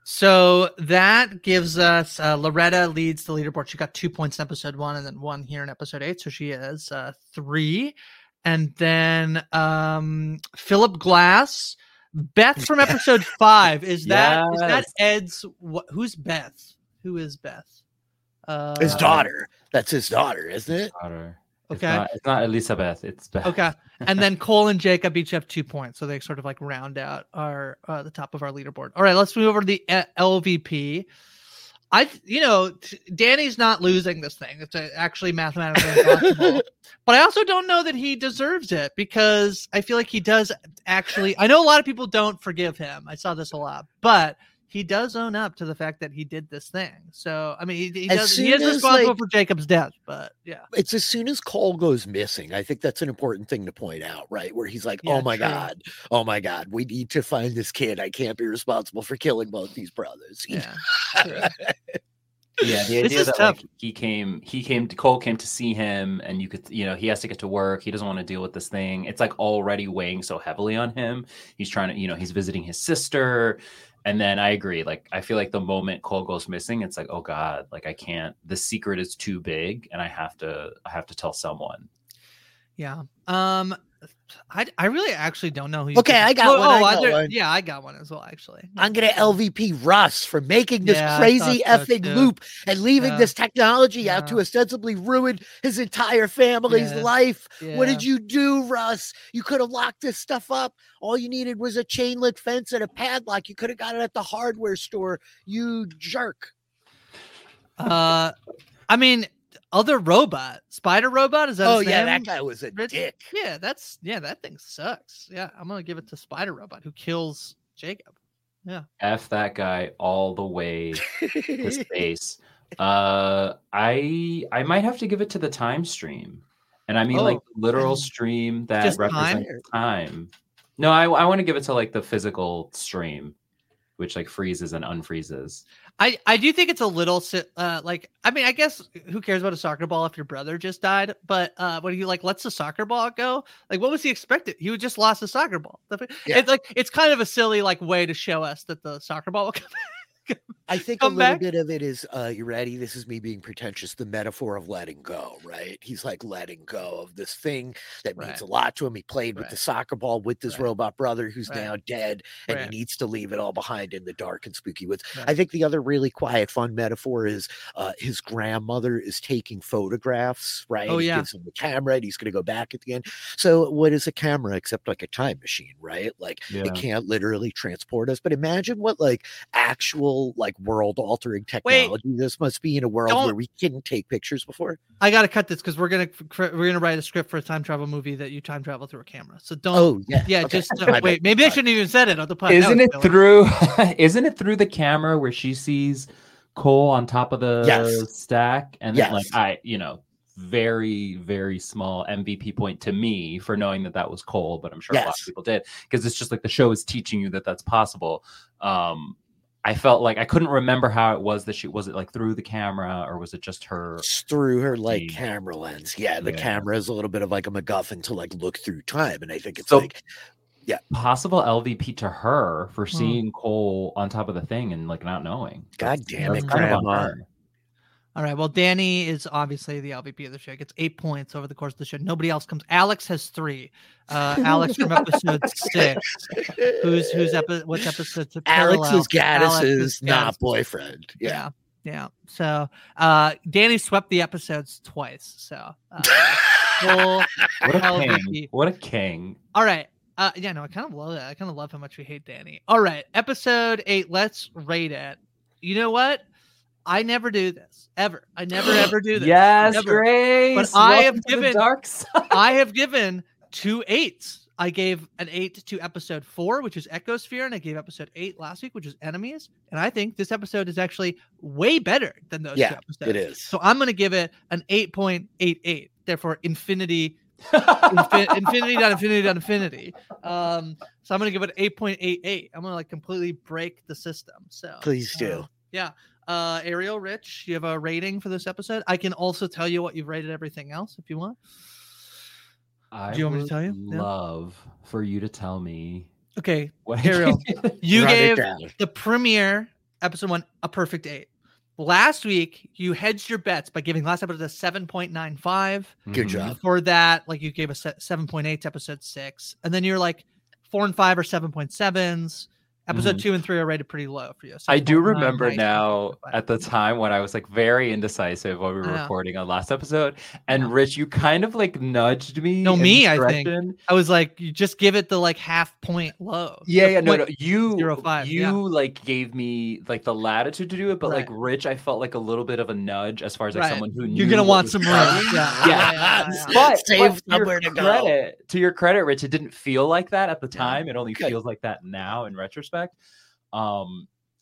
So that gives us uh, Loretta leads the leaderboard. She got two points in episode one and then one here in episode eight. So she is uh, three. And then um, Philip Glass, Beth from episode five. Is that Yes. is that Ed's? What, who's Beth? Who is Beth? Uh, His daughter. That's his daughter, isn't it? Daughter. It's Okay. not, it's not Elizabeth. It's Beth. Okay. And then Cole and Jacob each have two points. So they sort of like round out our uh, the top of our leaderboard. All right, let's move over to the uh, L V P. I, you know, t- Danny's not losing this thing. It's uh, actually mathematically impossible. But I also don't know that he deserves it because I feel like he does actually. I know a lot of people don't forgive him. I saw this a lot, but he does own up to the fact that he did this thing. So, I mean, he, he As does. He soon is as, responsible like- for Jacob's death, but yeah. It's as soon as Cole goes missing. I think that's an important thing to point out, right? Where he's like, Yeah, oh my true. God, oh my God, we need to find this kid. I can't be responsible for killing both these brothers. Yeah. True. Yeah, the This idea is that tough. like he came, he came, Cole came to see him, and you could, you know, he has to get to work. He doesn't want to deal with this thing. It's like already weighing so heavily on him. He's trying to, you know, he's visiting his sister, and then I agree. Like I feel like the moment Cole goes missing, it's like, oh God, like I can't. The secret is too big, and I have to, I have to tell someone. Yeah. Um, I, I really actually don't know who. You Okay, think- I got oh, one, Oh, I got there- one. Yeah, I got one as well. Actually, I'm going to L V P Russ for making this Yeah, I crazy thought so, effing too. loop and leaving Yeah. this technology out Yeah. to ostensibly ruin his entire family's Yeah. life. What Yeah. did you do, Russ? You could have locked this stuff up. All you needed was a chain link fence and a padlock. You could have got it at the hardware store. You jerk. Uh, I mean, other robot, Spider Robot. Is that? Oh his yeah, name? that guy was a Rich? dick. Yeah, that's yeah, that thing sucks. Yeah, I'm gonna give it to Spider Robot who kills Jacob. F that guy all the way to space. Uh, I I might have to give it to the time stream, and I mean Oh. like literal stream that Just represents time. No, I I want to give it to like the physical stream. which like freezes and unfreezes. I, I do think it's a little uh like I mean I guess who cares about a soccer ball if your brother just died, but uh when he like lets the soccer ball go, like what was he expected? He would just lost the soccer ball. Yeah. It's like it's kind of a silly like way to show us that the soccer ball will come back. I think Come a little back. bit of it is, uh, you ready? This is me being pretentious. The metaphor of letting go, right? He's like letting go of this thing that means Right. a lot to him. He played Right. with the soccer ball with his Right. robot brother who's Right. now dead, and Right. he needs to leave it all behind in the dark and spooky woods. Right. I think the other really quiet, fun metaphor is uh, his grandmother is taking photographs, right? Oh, He yeah. gives him the camera and he's going to go back at the end. So what is a camera except like a time machine, right? Like Yeah. it can't literally transport us, but imagine what like actual like world altering technology this must be in a world Don't- where we couldn't take pictures before. I gotta cut this because we're gonna we're gonna write a script for a time travel movie that you time travel through a camera. So don't. Oh yeah, yeah, okay. just uh, My wait. bad. Maybe I Fine. shouldn't even said it on the podcast. Isn't it through? Isn't it through the camera where she sees Cole on top of the Yes. stack, and then Yes. like I, you know, very very small M V P point to me for knowing that that was Cole, but I'm sure a lot Yes. of people did because it's just like the show is teaching you that that's possible. Um, I felt like I couldn't remember how it was that she was it like through the camera or was it just her? It's through her like Yeah. camera lens. Yeah, the Yeah. camera is a little bit of like a MacGuffin to like look through time, and I think it's So- like Possible L V P to her for Hmm. seeing Cole on top of the thing and like not knowing. God That's- damn that's it, kind of on Grandma. her. All right. Well, Danny is obviously the L V P of the show. Gets eight points over the course of the show. Nobody else comes. Alex has three. Uh, Alex from episode six. Who's who's epi- what's episode? six? Alex Parallel. is Gaddis's Alex not Gaddis. boyfriend. Yeah. Yeah. Yeah. So uh, Danny swept the episodes twice. So uh, full What a L V king! P. What a king! All right. Uh, yeah, no, I kind of love that. I kind of love how much we hate Danny. All right, episode eight. Let's rate it. You know what? I never do this ever. I never ever do this. Yes, Never. Grace. But I Welcome have to the given- dark side. I have given two eights. I gave an eight to episode four, which is Echosphere, and I gave episode eight last week, which is Enemies. And I think this episode is actually way better than those Yeah, two episodes. it is. So I'm going to give it an eight point eight eight. Therefore, infinity. Infin- infinity dot infinity dot infinity. Um, so I'm gonna give it eight point eight eight. I'm gonna like completely break the system. So Please do. uh, yeah. Uh, Ariel, Rich, you have a rating for this episode. I can also tell you what you've rated everything else if you want. I Do you want me to would tell you? Yeah. Love for you to tell me Okay, what Ariel, you Run it gave down. the premiere episode one a perfect eight. Last week, you hedged your bets by giving last episode a seven point nine five. Good Mhm. job. Before that, like you gave a seven point eight to episode six, and then you're like four and five or seven point sevens. Episode Mhm. two and three are rated pretty low for you. I do six point nine, remember nice, now five. at the time when I was like very indecisive while we were I know. recording on last episode. And Yeah. Rich, you kind of like nudged me. No, in me, this I think. direction. I was like, you just give it the like half point low. Yeah, The yeah, no, point- no. You, zero five, you yeah. like gave me like the latitude to do it, but like Right. Rich, I felt like a little bit of a nudge as far as like Right. someone who You're knew gonna what want was some room. coming. Yeah. Yeah. Yeah, yeah, yeah. But, Save but to somewhere your to go. credit, to your credit, Rich, it didn't feel like that at the Yeah. time. It only Good. feels like that now in retrospect. Um,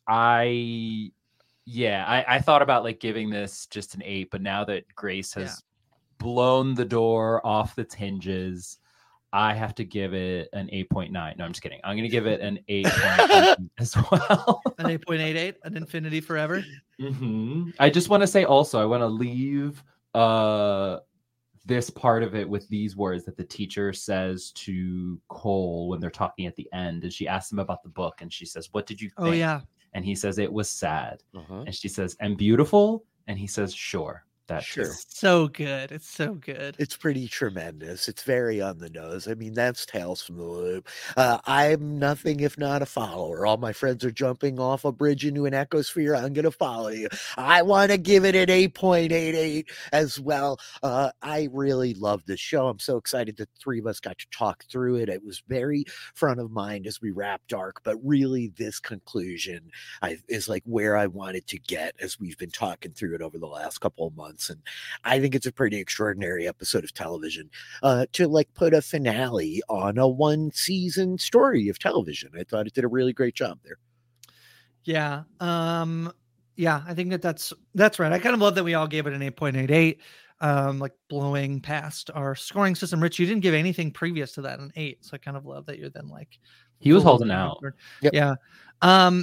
I, yeah, I, I thought about like giving this just an eight, but now that Grace has Yeah. blown the door off its hinges, I have to give it an eight point nine. No, I'm just kidding. I'm going to give it an eight point nine as well. An eight point eight eight, an infinity forever. hmm I just want to say also, I want to leave uh this part of it with these words that the teacher says to Cole when they're talking at the end, and she asks him about the book, and she says, "What did you think?" Oh yeah. And he says, "It was sad." Uh-huh. And she says, "And beautiful?" And he says, "Sure." That's Sure. So good. It's so good. It's pretty tremendous. It's very on the nose. I mean, that's Tales from the Loop. Uh, I'm nothing if not a follower. All my friends are jumping off a bridge into an ecosphere. I'm going to follow you. I want to give it an eight point eight eight as well. Uh, I really love this show. I'm so excited that the three of us got to talk through it. It was very front of mind as we wrapped Dark, but really this conclusion I, is like where I wanted to get as we've been talking through it over the last couple of months. And I think it's a pretty extraordinary episode of television uh, to like put a finale on a one season story of television. I thought it did a really great job there. Yeah. Um, yeah, I think that that's, that's right. I kind of love that we all gave it an eight point eight eight, um, like blowing past our scoring system. Rich, you didn't give anything previous to that an eight. So I kind of love that you're then like, He was full holding of out. effort. Yep. Yeah. Um,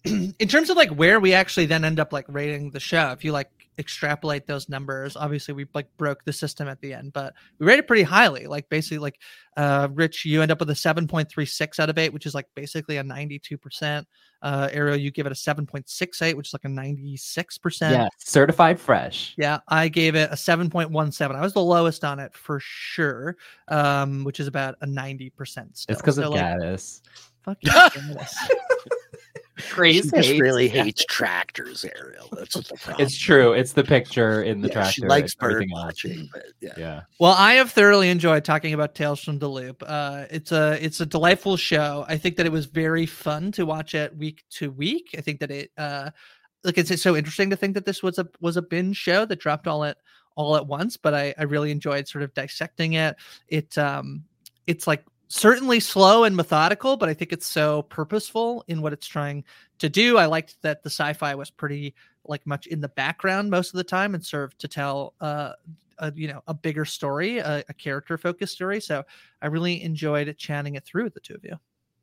in terms of like where we actually then end up like rating the show, if you like extrapolate those numbers, obviously we like broke the system at the end, but we rated pretty highly. Like basically like uh Rich, you end up with a seven point three six out of eight, which is like basically a ninety-two percent. Uh Ariel, you give it a seven point six eight, which is like a ninety-six percent. Yeah, certified fresh. Yeah, I gave it a seven point one seven. I was the lowest on it for sure, um, which is about a ninety percent still. It's because so of like, Gaddis. Fuck Gaddis. Grace She just hates really Gaddis. hates tractors, Ariel. That's what the problem. It's true. It's the picture in the Yeah, tractor. she likes and everything bird else. watching, but yeah. Yeah. Well, I have thoroughly enjoyed talking about Tales from the Loop. Uh, it's a it's a delightful show. I think that it was very fun to watch it week to week. I think that it uh, like it's, it's so interesting to think that this was a was a binge show that dropped all at all at once. But I I really enjoyed sort of dissecting it. It um it's like certainly slow and methodical, but I think it's so purposeful in what it's trying to do. I liked that the sci-fi was pretty like much in the background most of the time and served to tell uh a, you know, a bigger story, a, a character focused story. So I really enjoyed chatting it through with the two of you.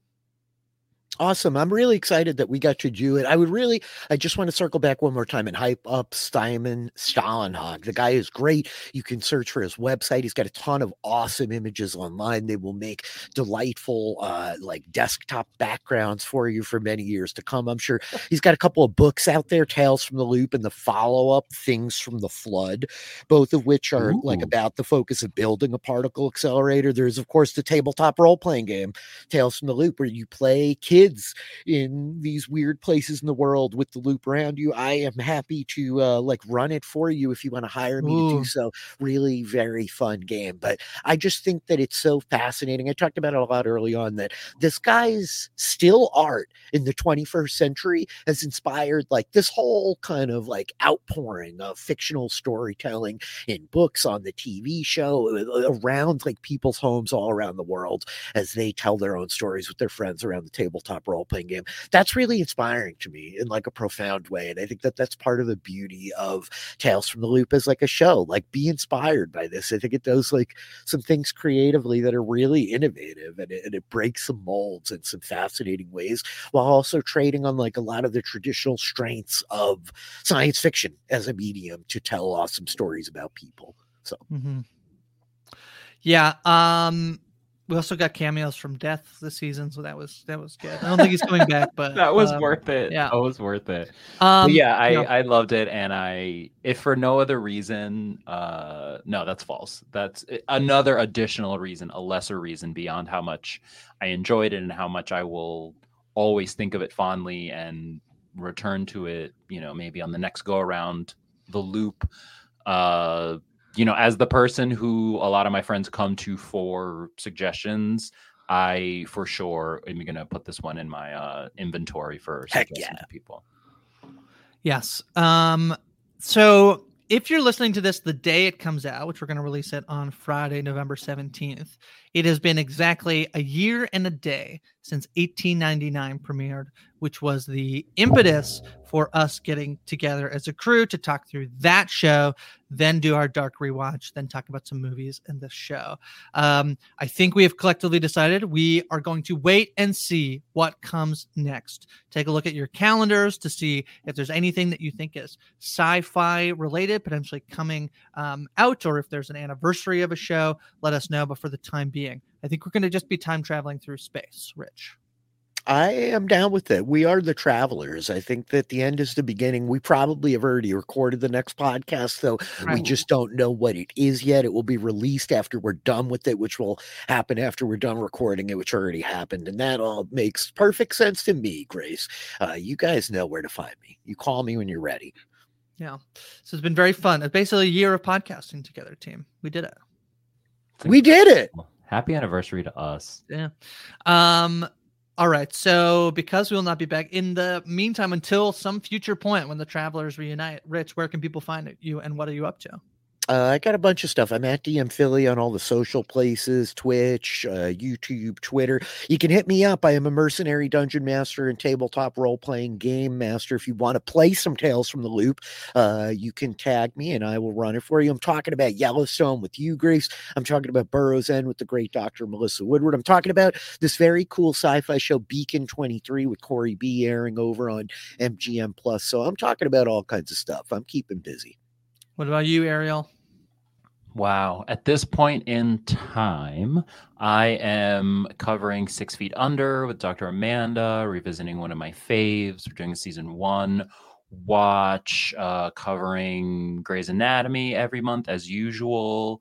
Awesome. I'm really excited that we got to do it. I would really, I just want to circle back one more time and hype up Simon Stahlenhag. The guy is great. You can search for his website. He's got a ton of awesome images online. They will make delightful, uh, like desktop backgrounds for you for many years to come. I'm sure he's got a couple of books out there, Tales from the Loop and the follow-up Things from the Flood, both of which are Ooh. like about the focus of building a particle accelerator. There's, of course, the tabletop role-playing game, Tales from the Loop, where you play kids in these weird places in the world with the loop around you. I am happy to uh, like run it for you if you want to hire me Ooh. to do so. Really very fun game. But I just think that it's so fascinating. I talked about it a lot early on that this guy's still art in the twenty-first century has inspired like this whole kind of like outpouring of fictional storytelling in books, on the T V show, around like people's homes all around the world as they tell their own stories with their friends around the tabletop role-playing game. That's really inspiring to me in like a profound way, and I think that that's part of the beauty of Tales from the Loop as like a show. Like, be inspired by this. I think it does like some things creatively that are really innovative, and it, and it breaks some molds in some fascinating ways, while also trading on like a lot of the traditional strengths of science fiction as a medium to tell awesome stories about people. So Mm-hmm. Yeah. Um, we also got cameos from Death this season, so that was that was good. I don't think he's coming back, but That was um, worth it. yeah. That was worth it. Um, But yeah, I, yeah. I loved it, and I, if for no other reason, uh, no, that's false. That's another additional reason, a lesser reason beyond how much I enjoyed it and how much I will always think of it fondly and return to it, you know, maybe on the next go around. The Loop, uh, you know, as the person who a lot of my friends come to for suggestions, I for sure am going to put this one in my uh, inventory for Heck suggesting yeah. to people. Yes. Um, so if you're listening to this the day it comes out, which we're going to release it on Friday, November seventeenth, it has been exactly a year and a day since eighteen ninety-nine premiered, which was the impetus for us getting together as a crew to talk through that show, then do our dark rewatch, then talk about some movies in the show. Um, I think we have collectively decided we are going to wait and see what comes next. Take a look at your calendars to see if there's anything that you think is sci-fi related, potentially coming um, out, or if there's an anniversary of a show, let us know. But for the time being, I think we're going to just be time traveling through space. Rich. I am down with it. We are the travelers. I think that the end is the beginning. We probably have already recorded the next podcast, though we Right. just don't know what it is yet. It will be released after we're done with it, which will happen after we're done recording it, which already happened. And that all makes perfect sense to me, Grace. Uh, you guys know where to find me. You call me when you're ready. Yeah. So it's been very fun. It's basically a year of podcasting together, team. We did it. We did it. Happy anniversary to us. Yeah. Um, all right. So because we will not be back in the meantime until some future point when the travelers reunite, Rich, where can people find you and what are you up to? Uh, I got a bunch of stuff. I'm at D M Philly on all the social places, Twitch, uh, YouTube, Twitter. You can hit me up. I am a mercenary dungeon master and tabletop role-playing game master. If you want to play some Tales from the Loop, uh, you can tag me and I will run it for you. I'm talking about Yellowstone with you, Grace. I'm talking about Burroughs End with the great Doctor Melissa Woodward. I'm talking about this very cool sci-fi show Beacon twenty-three with Corey B airing over on M G M Plus. So I'm talking about all kinds of stuff. I'm keeping busy. What about you, Ariel? Wow. At this point in time, I am covering Six Feet Under with Doctor Amanda, revisiting one of my faves. We're doing season one watch, uh, covering Grey's Anatomy every month as usual.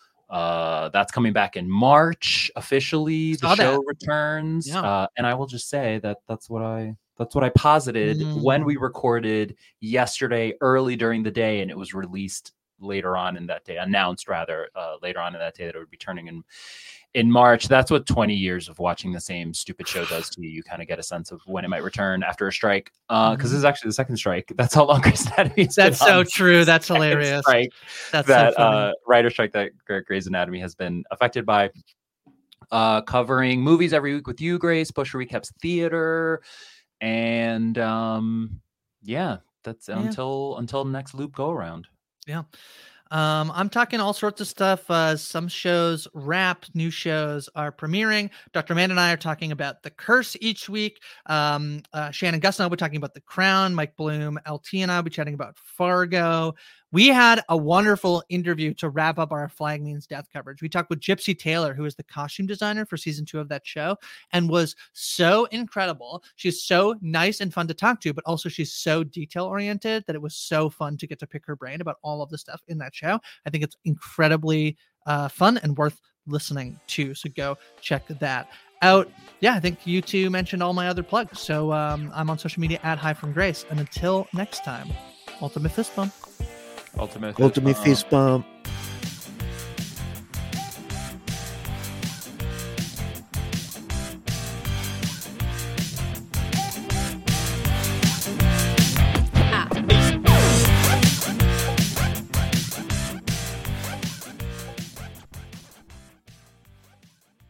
Uh, that's coming back in March officially. The Saw show that. returns. Yeah. Uh, and I will just say that that's what I that's what I posited Mm. when we recorded yesterday early during the day, and it was released later on in that day, announced rather uh, later on in that day that it would be turning in in March. That's what twenty years of watching the same stupid show does to you. You kind of get a sense of when it might return after a strike. Uh, because this is actually the second strike. That's how long Grey's Anatomy has That's been so on. true. That's Second hilarious. Strike That's that so funny. uh, writer strike that Grey's Anatomy has been affected by. Uh, covering movies every week with you, Grace. Pusher Recaps Theater, and um, yeah, that's Yeah. until until next loop go around. Yeah. Um, I'm talking all sorts of stuff. Uh, some shows wrap, new shows are premiering. Doctor Amanda and I are talking about The Curse each week. Um, uh, Shannon Gus and I will be talking about The Crown. Mike Bloom, L T, and I will be chatting about Fargo. We had a wonderful interview to wrap up our Flag Means Death coverage. We talked with Gypsy Taylor, who is the costume designer for season two of that show, and was so incredible. She's so nice and fun to talk to, but also she's so detail oriented that it was so fun to get to pick her brain about all of the stuff in that show. I think it's incredibly uh, fun and worth listening to. So go check that out. Yeah, I think you two mentioned all my other plugs. So um, I'm on social media at Hi From Grace. And until next time, Ultimate Fist Bump. Ultimate, Ultimate uh, fist bump.